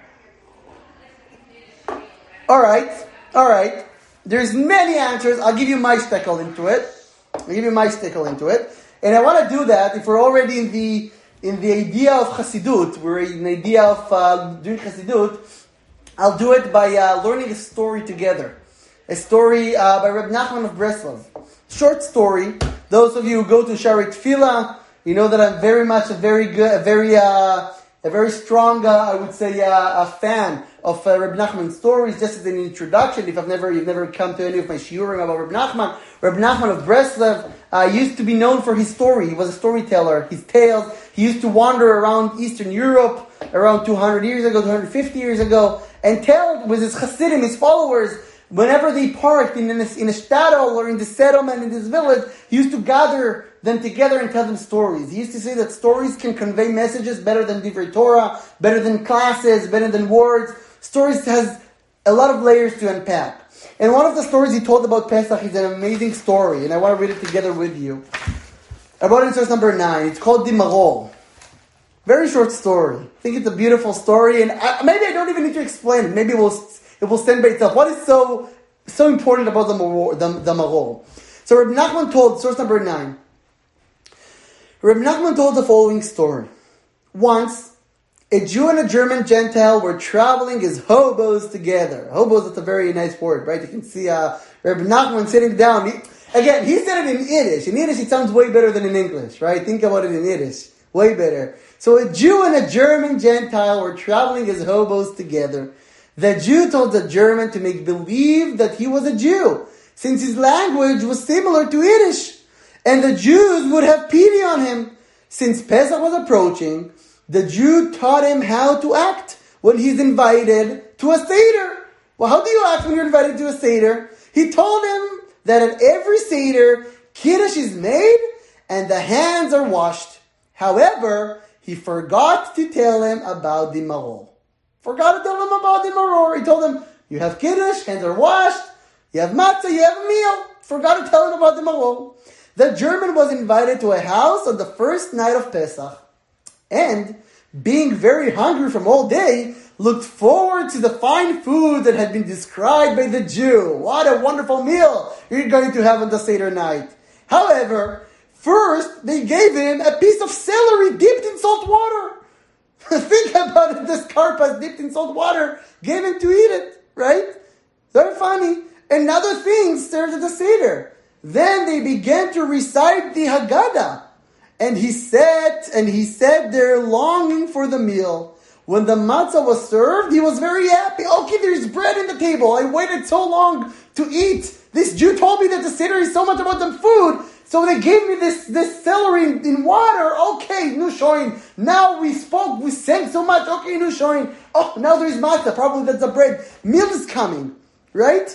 Alright, alright. There's many answers. I'll give you my stickle into it. I'll give you my stickle into it. And I want to do that if we're already in the in the idea of Chassidut, we're in the idea of uh, doing Chassidut, I'll do it by uh, learning a story together. A story uh, by Reb Nachman of Breslov. Short story. Those of you who go to Shaarei Tefillah, you know that I'm very much a very good, a very, uh, a very strong, uh, I would say, uh, a fan of uh, Reb Nachman's stories. Just as an introduction, if I've never, you've never come to any of my shiurim about Reb Nachman, Reb Nachman of Breslov uh, used to be known for his story. He was a storyteller. His tales. He used to wander around Eastern Europe around two hundred years ago, two hundred fifty years ago, and tell with his Hasidim, his followers, whenever they parked in a, in a shtetl or in the settlement in this village, he used to gather them together and tell them stories. He used to say that stories can convey messages better than Divrei Torah, better than classes, better than words. Stories has a lot of layers to unpack. And one of the stories he told about Pesach is an amazing story, and I want to read it together with you. I wrote it in source number nine. It's called Di Maror. Very short story. I think it's a beautiful story, and I, maybe I don't even need to explain it. Maybe it will, it will stand by itself. What is so so important about the maror, the, the maror. So Reb Nachman told, source number nine, Reb Nachman told the following story. Once, a Jew and a German Gentile were traveling as hobos together. Hobos, that's a very nice word, right? You can see uh, Reb Nachman sitting down. He, again, he said it in Yiddish. In Yiddish, it sounds way better than in English, right? Think about it in Yiddish. Way better. So a Jew and a German Gentile were traveling as hobos together. The Jew told the German to make believe that he was a Jew, since his language was similar to Yiddish. And the Jews would have pity on him. Since Pesach was approaching, the Jew taught him how to act when he's invited to a Seder. Well, how do you act when you're invited to a Seder? He told him that at every Seder, Kiddush is made and the hands are washed. However, he forgot to tell him about the maror. Forgot to tell him about the maror. He told him, you have Kiddush, hands are washed, you have matzah, you have a meal. Forgot to tell him about the maror. The German was invited to a house on the first night of Pesach, and, being very hungry from all day, looked forward to the fine food that had been described by the Jew. What a wonderful meal you're going to have on the Seder night. However, first they gave him a piece of celery dipped in salt water. Think about it, this karpas dipped in salt water, gave him to eat it, right? Very funny. And other things served at the Seder. Then they began to recite the Haggadah. And he sat, and he sat there longing for the meal. When the matzah was served, he was very happy. Okay, there's bread in the table. I waited so long to eat. This Jew told me that the Seder is so much about the food. So they gave me this, this celery in, in water. Okay, nu shoin. Now we spoke, we sang so much. Okay, nu shoin. Oh, now there's matzah. Probably that's the bread. Meal is coming. Right?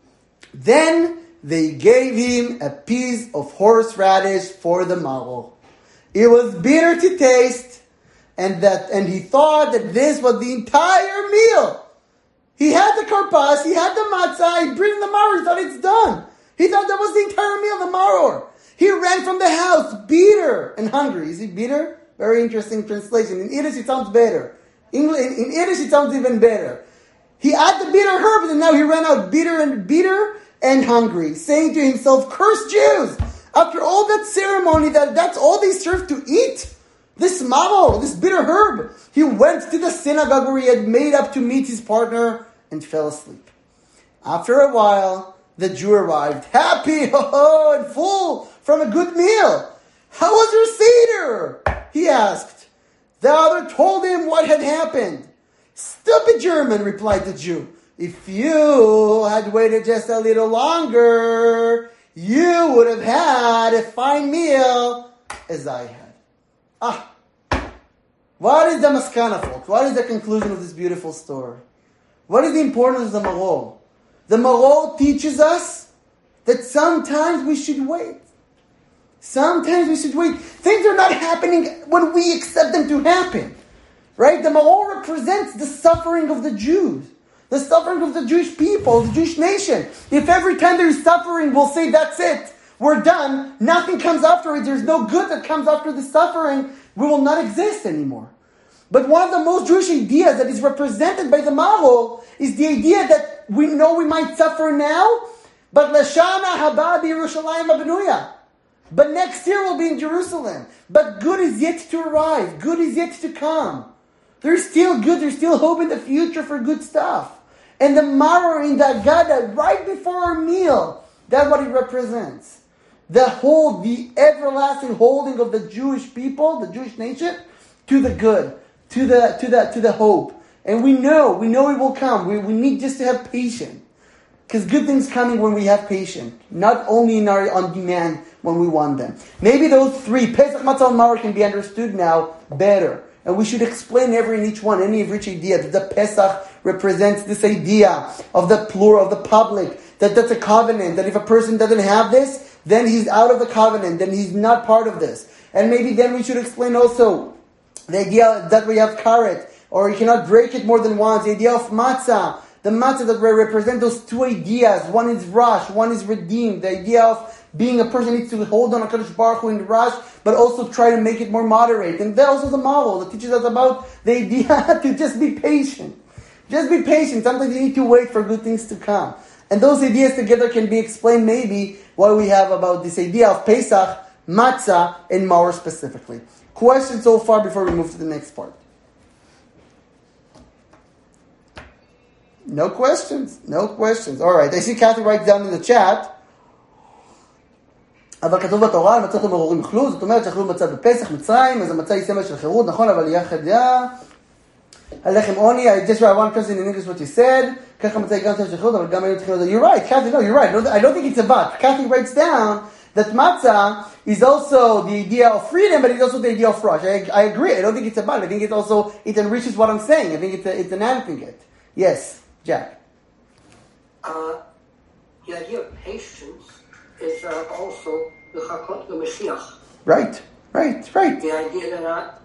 Then they gave him a piece of horseradish for the maror. It was bitter to taste, and that, and he thought that this was the entire meal. He had the karpas, he had the matzah, he bring the maror, he thought it's done. He thought that was the entire meal, the maror. He ran from the house, bitter and hungry. Is it bitter? Very interesting translation. In Yiddish, it sounds better. English, in Yiddish, it sounds even better. He had the bitter herbs, and now he ran out bitter and bitter and hungry, saying to himself, "Curse Jews! After all that ceremony, that, that's all they serve to eat? This maror, this bitter herb." He went to the synagogue where he had made up to meet his partner and fell asleep. After a while, the Jew arrived, happy, ho ho, and full from a good meal. "How was your Seder?" he asked. The other told him what had happened. "Stupid German," replied the Jew. "If you had waited just a little longer, you would have had a fine meal as I had." Ah, what is the maskana, folks? What is the conclusion of this beautiful story? What is the importance of the maror? The maror teaches us that sometimes we should wait. Sometimes we should wait. Things are not happening when we accept them to happen. Right? The maror represents the suffering of the Jews. The suffering of the Jewish people, the Jewish nation. If every time there is suffering, we'll say, that's it, we're done, nothing comes after it, there's no good that comes after the suffering, we will not exist anymore. But one of the most Jewish ideas that is represented by the maror is the idea that we know we might suffer now, but Lashana haba b'Yerushalayim habenuya. But next year we'll be in Jerusalem. But good is yet to arrive. Good is yet to come. There's still good, there's still hope in the future for good stuff. And the maror in the Haggadah, right before our meal, that's what it represents. The hold, the everlasting holding of the Jewish people, the Jewish nation, to the good, to the to the to the hope. And we know, we know it will come. We we need just to have patience. Because good things coming when we have patience. Not only in our on demand when we want them. Maybe those three, Pesach, Matzah, and Maror, can be understood now better. And we should explain every and each one, any of each idea, that the Pesach represents this idea of the plural, of the public, that that's a covenant, that if a person doesn't have this, then he's out of the covenant, then he's not part of this. And maybe then we should explain also the idea that we have karet, or you cannot break it more than once, the idea of matzah, the matzah that represent those two ideas, one is Rosh, one is redeemed, the idea of being a person needs to hold on a Kadosh Baruch Hu in the Rosh, but also try to make it more moderate. And there's also the maror that teaches us about the idea to just be patient. Just be patient. Sometimes you need to wait for good things to come. And those ideas together can be explained maybe what we have about this idea of Pesach, Matzah, and Maor specifically. Questions so far before we move to the next part? No questions. No questions. All right. I see Kathy writes down in the chat. אבל כתוב בתורה, על מצות ומרורים אכלו, זאת אומרת שאכלו מצה בפסח, מצרים, אז המצה היא סמל של חירות, נכון, אבל יחד יה... הלחם עוני, I just I want to translate in English what you said, ככה המצה היא גם סמל של חירות, אבל גם היינו צריכים לדעת, you're right, Kathy, no, you're right, I don't think it's a but. Kathy writes down that matzah is also the idea of freedom, but it's also the idea of rush. I, I agree, I don't think it's a but, I think it also, it enriches what I'm saying, I think it's, a, it's an adding it. Yes, Jack. Uh, the idea of patience is uh, also the Chakot the Mashiach. Right, right, right. The idea that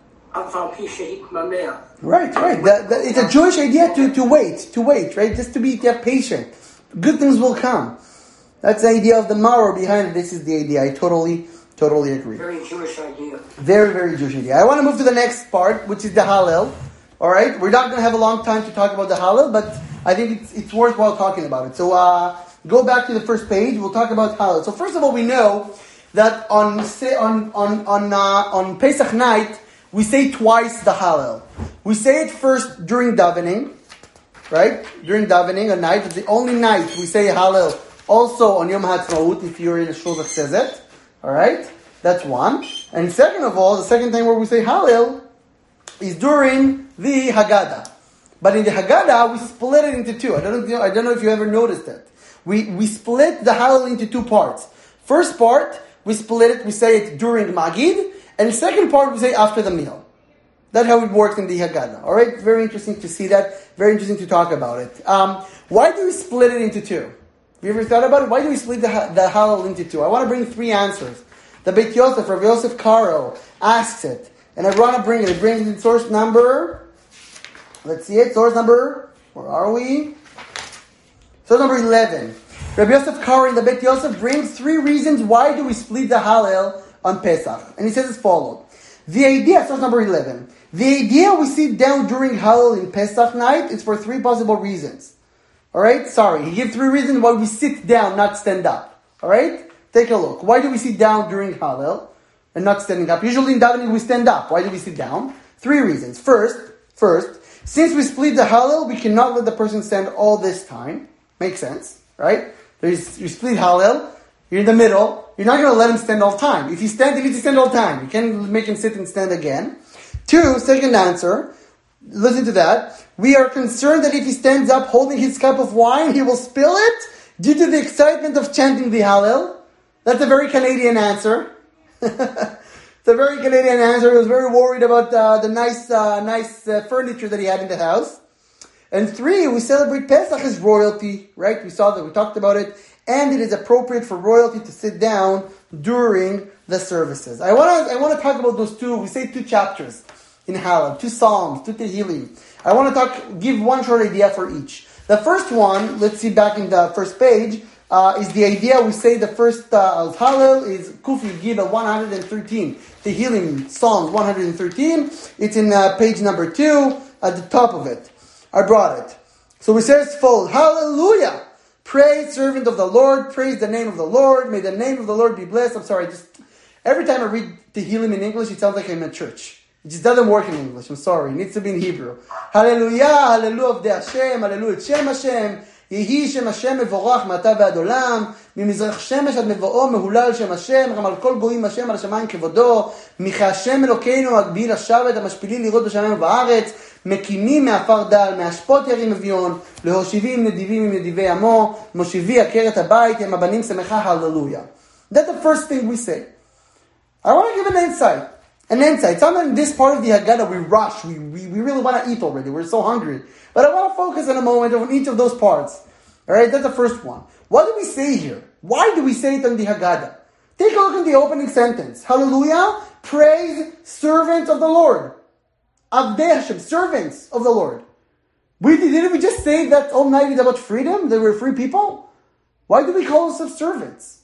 uh, Right, right. That, that, it's a Jewish idea to, to wait, to wait, right? Just to be to have patient. Good things will come. That's the idea of the Maor behind it. This is the idea. I totally, totally agree. Very Jewish idea. Very, very Jewish idea. I want to move to the next part, which is the Hallel. All right? We're not going to have a long time to talk about the Hallel, but I think it's, it's worthwhile talking about it. So, uh... go back to the first page. We'll talk about Hallel. So first of all, we know that on on on on uh, on Pesach night we say twice the Hallel. We say it first during davening, right? During davening at night. It's the only night we say Hallel. Also on Yom HaAtzmaut, if you're in a shul that says it. All right, that's one. And second of all, the second time where we say Hallel is during the Haggadah. But in the Haggadah we split it into two. I don't know. I don't know if you ever noticed it. We we split the Hallel into two parts. First part, we split it, we say it during Magid, and second part, we say after the meal. That's how it works in the Haggadah. All right? Very interesting to see that. Very interesting to talk about it. Um, why do we split it into two? Have you ever thought about it? Why do we split the, the Hallel into two? I want to bring three answers. The Beit Yosef, Rav Yosef Karo, asks it. And I want to bring it. It brings in source number, let's see it, source number, where are we? So number eleven. Rabbi Yosef Karo in the Beit Yosef brings three reasons why do we split the Hallel on Pesach. And he says as follows. The idea, source number eleven. The idea we sit down during Hallel in Pesach night is for three possible reasons. Alright? Sorry. He gives three reasons why we sit down, not stand up. Alright? Take a look. Why do we sit down during Hallel and not standing up? Usually in davening we stand up. Why do we sit down? Three reasons. First, first, since we split the Hallel, we cannot let the person stand all this time. Makes sense, right? There's, you split Hallel, you're in the middle, you're not going to let him stand all the time. If he stands, he needs to stand all the time. You can't make him sit and stand again. Two, second answer, listen to that. We are concerned that if he stands up holding his cup of wine, he will spill it due to the excitement of chanting the Hallel. That's a very Canadian answer. It's a very Canadian answer. He was very worried about uh, the nice, uh, nice uh, furniture that he had in the house. And three, we celebrate Pesach as royalty, right? We saw that, we talked about it. And it is appropriate for royalty to sit down during the services. I want to I want to talk about those two, we say two chapters in Hallel, two Psalms, two Tehillim. I want to talk, give one short idea for each. The first one, let's see back in the first page, uh, is the idea we say the first uh, of Hallel is Kufi Gibel one hundred thirteen. Tehillim, Psalms one hundred thirteen. It's in uh, page number two, at the top of it. I brought it. So we say as follows, Hallelujah! Praise, servant of the Lord, praise the name of the Lord, may the name of the Lord be blessed. I'm sorry, just every time I read Tehillim in English, it sounds like I'm in church. It just doesn't work in English, I'm sorry, it needs to be in Hebrew. Hallelujah, hallelujah of the Hashem, hallelujah Shem Hashem, יהי שם השם מבורך מעתה ועד עולם, ממזרח שמש עד מבואו מהולל שם השם, רם על כל גויים השם על השמיים כבודו, מכהשם אלוקינו הגביל השבת המשפילי לראות בשמיים ובארץ, מקימים מעפר דל, מהשפוט ירים אביון, להושיבים נדיבים עם נדיבי עמו, מושיבי עקרת הבית, הם הבנים שמחה, hallelujah. That's the first thing we say. I want to give an insight. An insight. Sometimes in this part of the Haggadah we rush, we, we, we really want to eat already, we're so hungry. But I want to focus in a moment on each of those parts. Alright, that's the first one. What do we say here? Why do we say it in the Haggadah? Take a look at the opening sentence. Hallelujah, praise servants of the Lord. Avdei Hashem, servants of the Lord. We, didn't we just say that all night is about freedom? That we're free people? Why do we call ourselves servants?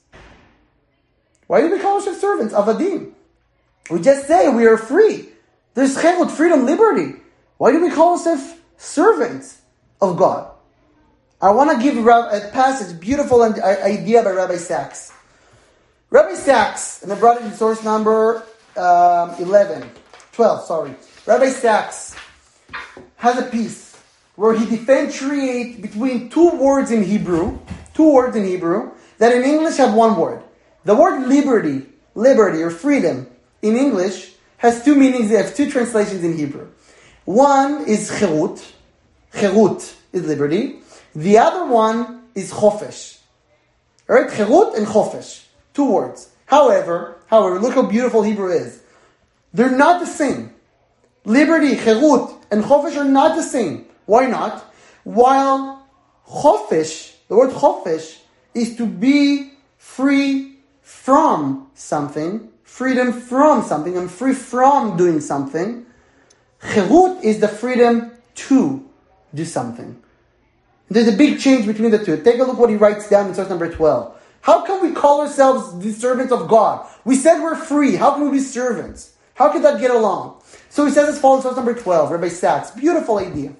Why do we call ourselves servants? Avadim. We just say we are free. There's chevut, freedom, liberty. Why do we call ourselves servants of God? I want to give a passage, beautiful idea by Rabbi Sachs. Rabbi Sachs, and I brought it in source number um, eleven, twelve, sorry. Rabbi Sachs has a piece where he differentiates between two words in Hebrew, two words in Hebrew, that in English have one word. The word liberty, liberty or freedom in English has two meanings, they have two translations in Hebrew. One is cherut, cherut is liberty. The other one is chofesh. Alright, cherut and chofesh. Two words. However, however, look how beautiful Hebrew is. They're not the same. Liberty, cherut, and chofesh are not the same. Why not? While chofesh, the word chofesh, is to be free from something, freedom from something, I'm free from doing something. Cherut is the freedom to do something. There's a big change between the two. Take a look what he writes down in source number twelve. How can we call ourselves the servants of God? We said we're free. How can we be servants? How can that get along? So he says as follows, source number twelve, Rabbi Sachs. Beautiful idea.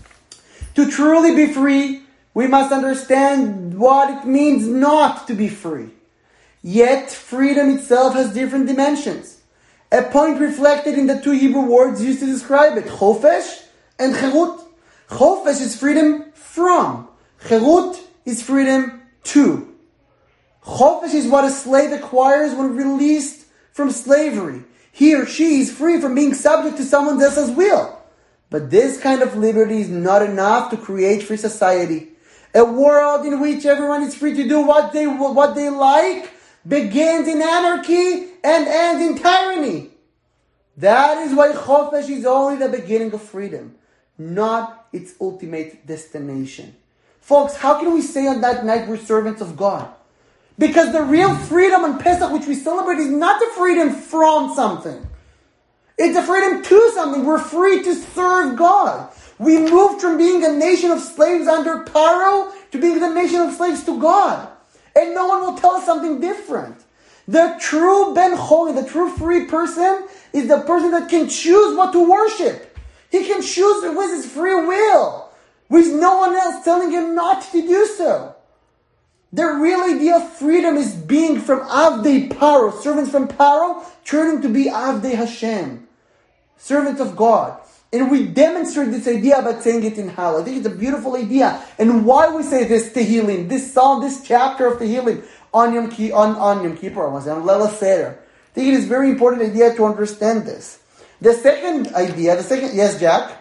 To truly be free, we must understand what it means not to be free. Yet, freedom itself has different dimensions. A point reflected in the two Hebrew words used to describe it, chofesh and cherut. Chofesh is freedom from. Cherut is freedom to. Chofesh is what a slave acquires when released from slavery. He or she is free from being subject to someone else's will. But this kind of liberty is not enough to create free society. A world in which everyone is free to do what they what they like begins in anarchy and ends in tyranny. That is why chofesh is only the beginning of freedom, not its ultimate destination. Folks, how can we say on that night we're servants of God? Because the real freedom on Pesach, which we celebrate, is not the freedom from something. It's the freedom to something. We're free to serve God. We moved from being a nation of slaves under Paro to being the nation of slaves to God. And no one will tell us something different. The true Ben Choli, the true free person, is the person that can choose what to worship. He can choose with his free will, with no one else telling him not to do so. The real idea of freedom is being from Avdei Paro, servants from Paro, turning to be Avdei Hashem, servants of God. And we demonstrate this idea by saying it in Hallel. I think it's a beautiful idea. And why we say this Tehillim, this psalm, this chapter of Tehillim on Yom, Ki, on, on Yom Kippur, on Leila Seder. I think it is a very important idea to understand this. The second idea, the second, yes, Jack?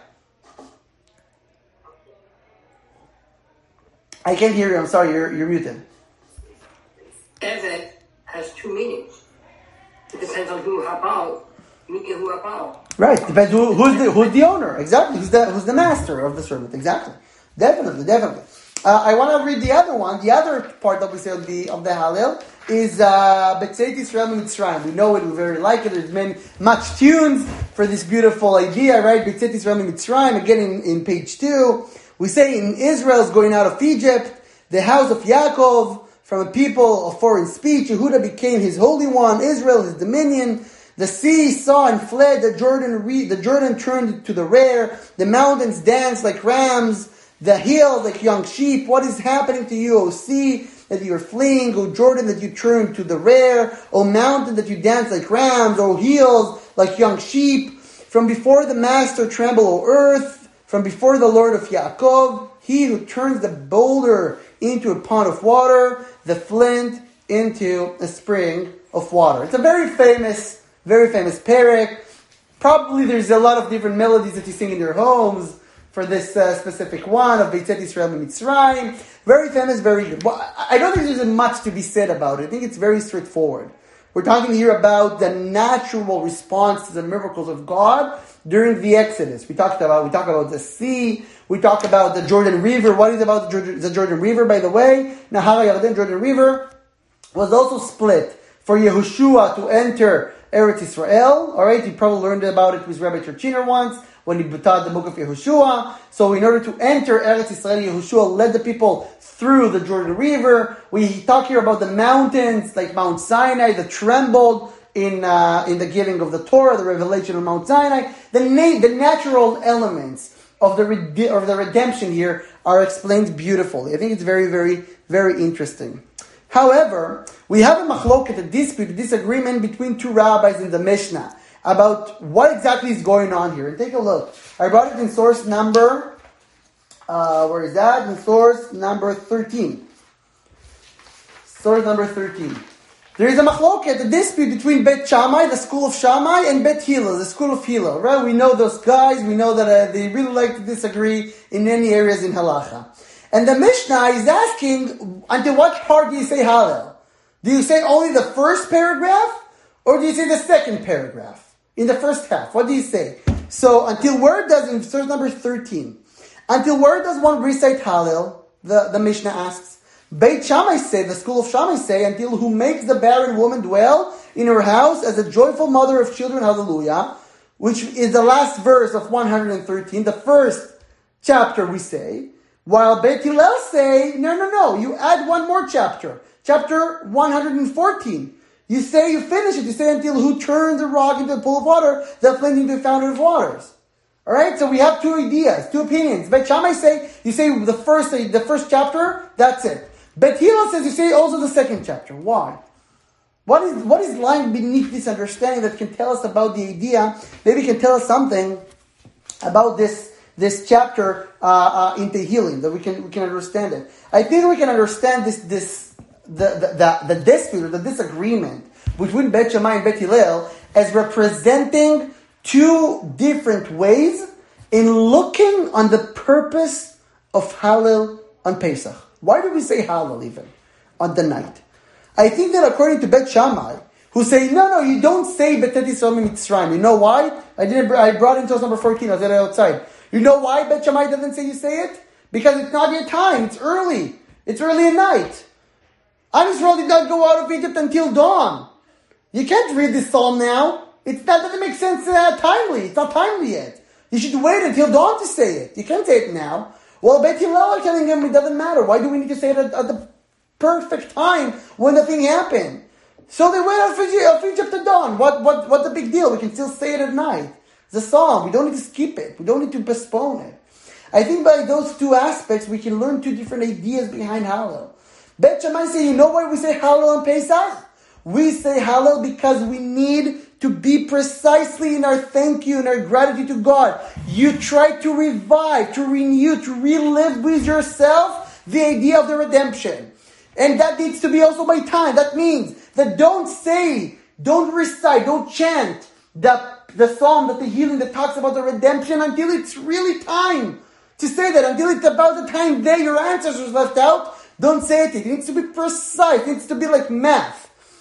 I can't hear you, I'm sorry, you're, you're muted. Eved has two meanings. It depends on who habal. Right, depends who, who's the who's the owner, exactly. Who's the who's the master of the servant, exactly. Definitely, definitely. Uh, I want to read the other one. The other part that we say of the of the Hallel is B'tzeit Yisrael Mitzrayim. We know it, we very like it. There's been much tunes for this beautiful idea, right? B'tzeit Yisrael Mitzrayim. Again, in, in page two, we say in Israel is going out of Egypt, the house of Yaakov, from a people of foreign speech. Yehuda became his holy one. Israel his dominion. The sea saw and fled, the Jordan re- the Jordan turned to the rear, the mountains danced like rams, the hills like young sheep. What is happening to you, O sea, that you are fleeing, O Jordan, that you turn to the rear, O mountain, that you dance like rams, O hills like young sheep? From before the master tremble, O earth, from before the Lord of Yaakov, he who turns the boulder into a pond of water, the flint into a spring of water. It's a very famous Very famous perek. Probably there's a lot of different melodies that you sing in your homes for this uh, specific one of B'tzeit Yisrael Mitzrayim. Very famous, very good. Well, I don't think there's much to be said about it. I think it's very straightforward. We're talking here about the natural response to the miracles of God during the Exodus. We talked about we talk about the sea. We talk about the Jordan River. What is about the Jordan, the Jordan River, by the way? Nahar Yarden, Jordan River, was also split for Yehoshua to enter Eretz Israel. All right, you probably learned about it with Rabbi Turchiner once when he taught the book of Yehoshua. So in order to enter Eretz Israel, Yehoshua led the people through the Jordan River. We talk here about the mountains like Mount Sinai that trembled in uh, in the giving of the Torah, the revelation of Mount Sinai. The na- the natural elements of the rede- of the redemption here are explained beautifully. I think it's very, very, very interesting. However, we have a machloket, a dispute, a disagreement between two rabbis in the Mishnah about what exactly is going on here. And take a look. I brought it in source number, uh, where is that? In source number thirteen. Source number thirteen. There is a machloket, a dispute between Bet Shammai, the school of Shammai, and Bet Hillel, the school of Hillel. Right? We know those guys. We know that uh, they really like to disagree in many areas in halacha. And the Mishnah is asking, until what part do you say Hallel? Do you say only the first paragraph? Or do you say the second paragraph? In the first half, what do you say? So, until where does, in source number thirteen, until where does one recite Hallel? The, the Mishnah asks. Beit Shammai say, the school of Shammai say, until who makes the barren woman dwell in her house as a joyful mother of children, hallelujah, which is the last verse of one hundred thirteen, the first chapter we say, while Beit Hillel say, no, no, no, you add one more chapter, chapter one hundred fourteen. You say, you finish it, you say until who turns a rock into a pool of water, that flint into a fountain of waters. Alright, so we have two ideas, two opinions. Beit Shammai say, you say the first, the first chapter, that's it. Beit Hillel says you say also the second chapter. Why? What is what is lying beneath this understanding that can tell us about the idea? Maybe can tell us something about this this chapter uh, uh, in Tehillim that we can we can understand it. I think we can understand this this the the, the, the dispute or the disagreement between Beit Shammai and Beit Hillel as representing two different ways in looking on the purpose of Hallel on Pesach. Why do we say Hallel even on the night? I think that according to Beit Shammai, who say, no, no, you don't say Betet Yisrael Mitzrayim. You know why? I didn't. I brought it into number fourteen. I was outside. You know why Beit Shammai doesn't say you say it? Because it's not yet time. It's early. It's early at night. Am Yisrael did not go out of Egypt until dawn. You can't read this psalm now. It's that doesn't make sense uh, timely. It's not timely yet. You should wait until dawn to say it. You can't say it now. Well, Beit Hillel are telling him it doesn't matter. Why do we need to say it at, at the perfect time when the thing happened? So they wait out for Egypt to dawn. What, what, what's the big deal? We can still say it at night. It's a psalm. We don't need to skip it. We don't need to postpone it. I think by those two aspects, we can learn two different ideas behind Hallel. Beit Shammai say, you know why we say Hallel on Pesach? We say Hallel because we need to be precisely in our thank you and our gratitude to God. You try to revive, to renew, to relive with yourself the idea of the redemption. And that needs to be also by time. That means that don't say, don't recite, don't chant the, the psalm, that the healing that talks about the redemption until it's really time to say that. Until it's about the time there your ancestors left out, don't say it. It needs to be precise. It needs to be like math.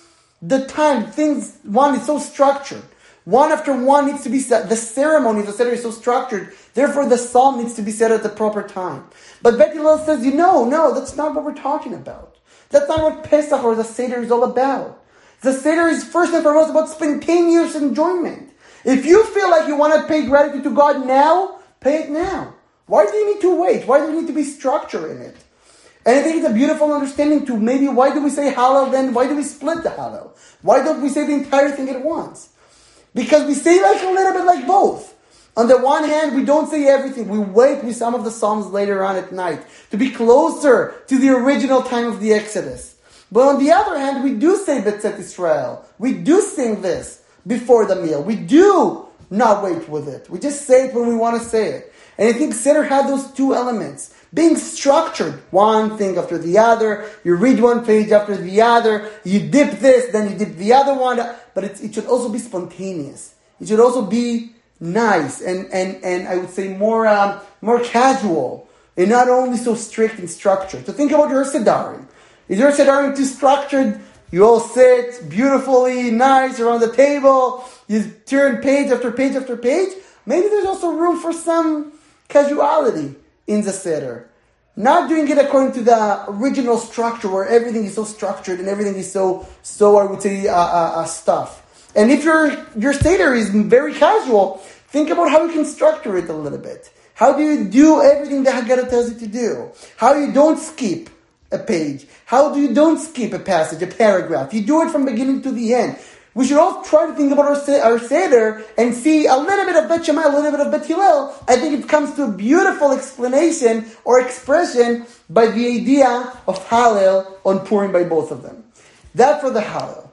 The time, things, one is so structured. One after one needs to be said. The ceremony of the Seder is so structured. Therefore, the psalm needs to be said at the proper time. But Beit Hillel says, you know, no, that's not what we're talking about. That's not what Pesach or the Seder is all about. The Seder is first and foremost about spontaneous enjoyment. If you feel like you want to pay gratitude to God now, pay it now. Why do you need to wait? Why do you need to be structured in it? And I think it's a beautiful understanding to maybe why do we say Hallel then? Why do we split the Hallel? Why don't we say the entire thing at once? Because we say like a little bit like both. On the one hand, we don't say everything. We wait with some of the Psalms later on at night to be closer to the original time of the Exodus. But on the other hand, we do say Betzet Israel. We do sing this before the meal. We do not wait with it. We just say it when we want to say it. And I think Seder had those two elements. Being structured, one thing after the other. You read one page after the other. You dip this, then you dip the other one. But it, it should also be spontaneous. It should also be nice and, and, and I would say more um, more casual. And not only so strict and structured. So think about your Sedarim. Is your Sedarim too structured? You all sit beautifully, nice, around the table. You turn page after page after page. Maybe there's also room for some casuality in the Seder. Not doing it according to the original structure where everything is so structured and everything is so, so I would say, uh, uh, uh, stuff. And if your your Seder is very casual, think about how you can structure it a little bit. How do you do everything that Haggadah tells you to do? How you don't skip a page. How do you don't skip a passage, a paragraph? You do it from beginning to the end. we should all try to think about our, our Seder and see a little bit of Bet Shammai, a little bit of Bet Hillel. I think it comes to a beautiful explanation or expression by the idea of Hallel on Purim by both of them. That for the Hallel.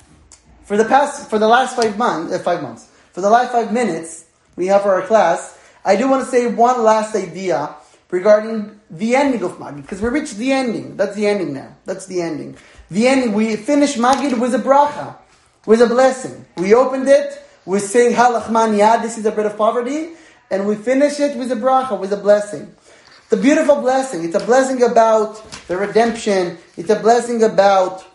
For the past, for the last five months, uh, five months, for the last five minutes we have for our class, I do want to say one last idea regarding the ending of Magid, because we reached the ending. That's the ending now. That's the ending. The ending, we finished Magid with a bracha, with a blessing. We opened it with saying Halachman Yad, this is a bit of poverty, and we finish it with a bracha, with a blessing. It's a beautiful blessing. It's a blessing about the redemption. It's a blessing about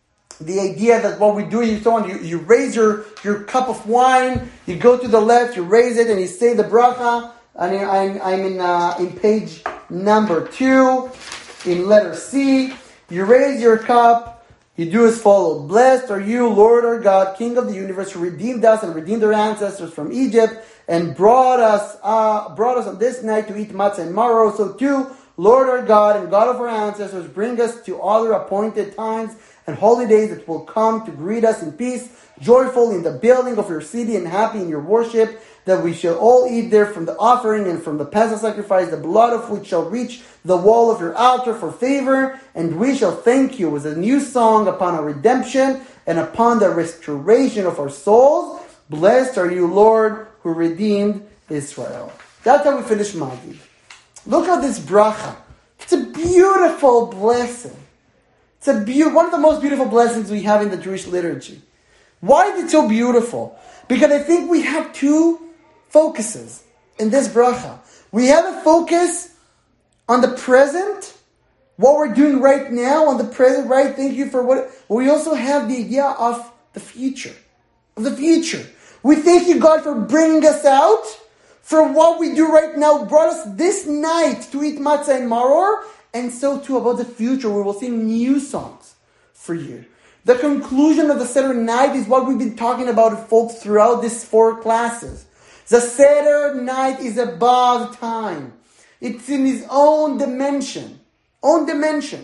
the idea that what we do, you so on, you, you raise your, your cup of wine, you go to the left, you raise it, and you say the bracha. And I'm, I'm in uh, in page number two, in letter C. You raise your cup, you do as follows. Blessed are you, Lord our God, King of the universe, who redeemed us and redeemed our ancestors from Egypt, and brought us uh, brought us on this night to eat matzah and maror. So too, Lord our God and God of our ancestors, bring us to other appointed times and holy days that will come to greet us in peace, joyful in the building of your city and happy in your worship, that we shall all eat there from the offering and from the Pesach sacrifice, the blood of which shall reach the wall of your altar for favor, and we shall thank you with a new song upon our redemption and upon the restoration of our souls. Blessed are you, Lord, who redeemed Israel. That's how we finish Magid. Look at this bracha. It's a beautiful blessing. It's a be- one of the most beautiful blessings we have in the Jewish liturgy. Why is it so beautiful? Because I think we have two focuses in this bracha. We have a focus on the present, what we're doing right now, on the present, right? Thank you for what. But we also have the idea of the future, of the future. We thank you, God, for bringing us out, for what we do right now, brought us this night to eat matzah and maror, and so too about the future, where we'll sing new songs for you. The conclusion of the Seder night is what we've been talking about, folks, throughout these four classes. The Seder night is above time. It's in its own dimension. Own dimension.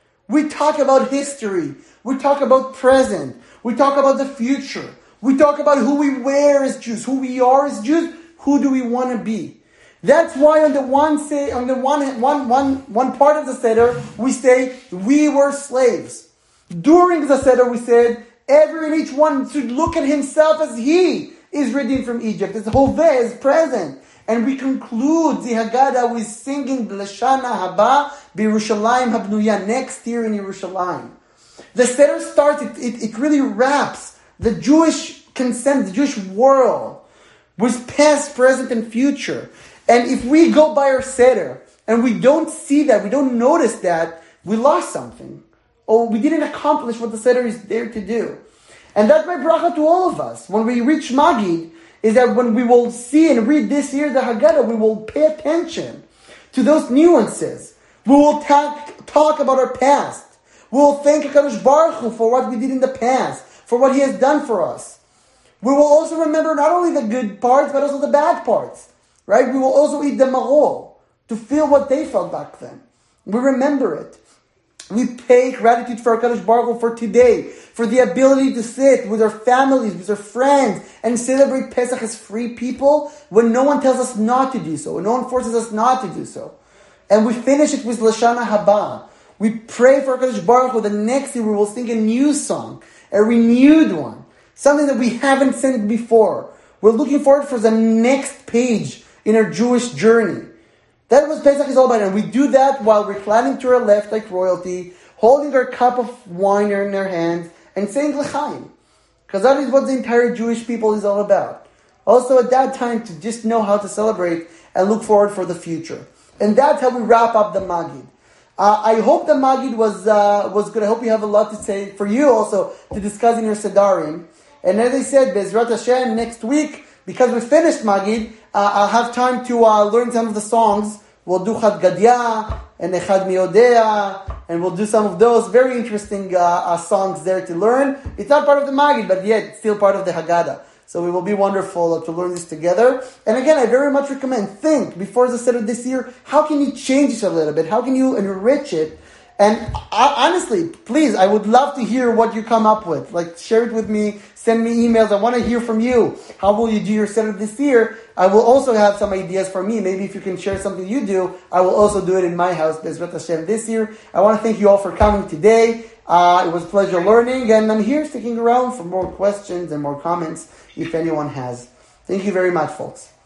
We talk about history. We talk about present. We talk about the future. We talk about who we were as Jews, who we are as Jews, who do we want to be. That's why on the one say, on the one, one, one, one part of the Seder, we say, we were slaves. During the Seder, we said, every and each one should look at himself as he is redeemed from Egypt. It's Hoveh, is present. And we conclude the Haggadah with singing L'Shana Haba B'Yerushalayim Habnuya, next year in Yerushalayim. The Seder starts, it, it, it really wraps the Jewish consent, the Jewish world, with past, present, and future. And if we go by our Seder, and we don't see that, we don't notice that, we lost something. Or we didn't accomplish what the Seder is there to do. And that's my bracha to all of us. When we reach Magid, is that when we will see and read this year the Haggadah, we will pay attention to those nuances. We will talk, talk about our past. We will thank HaKadosh Baruch Hu for what we did in the past, for what He has done for us. We will also remember not only the good parts, but also the bad parts. Right? We will also eat the maror to feel what they felt back then. We remember it. We pay gratitude for HaKadosh Baruch Hu for today, for the ability to sit with our families, with our friends, and celebrate Pesach as free people when no one tells us not to do so, when no one forces us not to do so. And we finish it with L'Shana Haba. We pray for HaKadosh Baruch Hu the next year we will sing a new song, a renewed one, something that we haven't sung before. We're looking forward for the next page in our Jewish journey. That was Pesach is all about. And we do that while reclining to our left like royalty, holding our cup of wine in our hands, and saying L'chaim. Because that is what the entire Jewish people is all about. Also at that time to just know how to celebrate and look forward for the future. And that's how we wrap up the Magid. Uh, I hope the Magid was uh, was good. I hope you have a lot to say for you also to discuss in your Sedarim. And as I said, Bezrat Hashem, next week, because we finished Magid, uh, I'll have time to uh, learn some of the songs. We'll do Chad Gadya and Echad Miodea, and we'll do some of those very interesting uh, uh, songs there to learn. It's not part of the Magid, but yet it's still part of the Haggadah. So it will be wonderful to learn this together. And again, I very much recommend, think before the Seder this year, how can you change it a little bit? How can you enrich it And I, honestly, please, I would love to hear what you come up with. Like, share it with me. Send me emails. I want to hear from you. How will you do your Seder this year? I will also have some ideas for me. Maybe if you can share something you do, I will also do it in my house, Bezrat Hashem, this year. I want to thank you all for coming today. Uh, it was a pleasure learning, and I'm here sticking around for more questions and more comments if anyone has. Thank you very much, folks.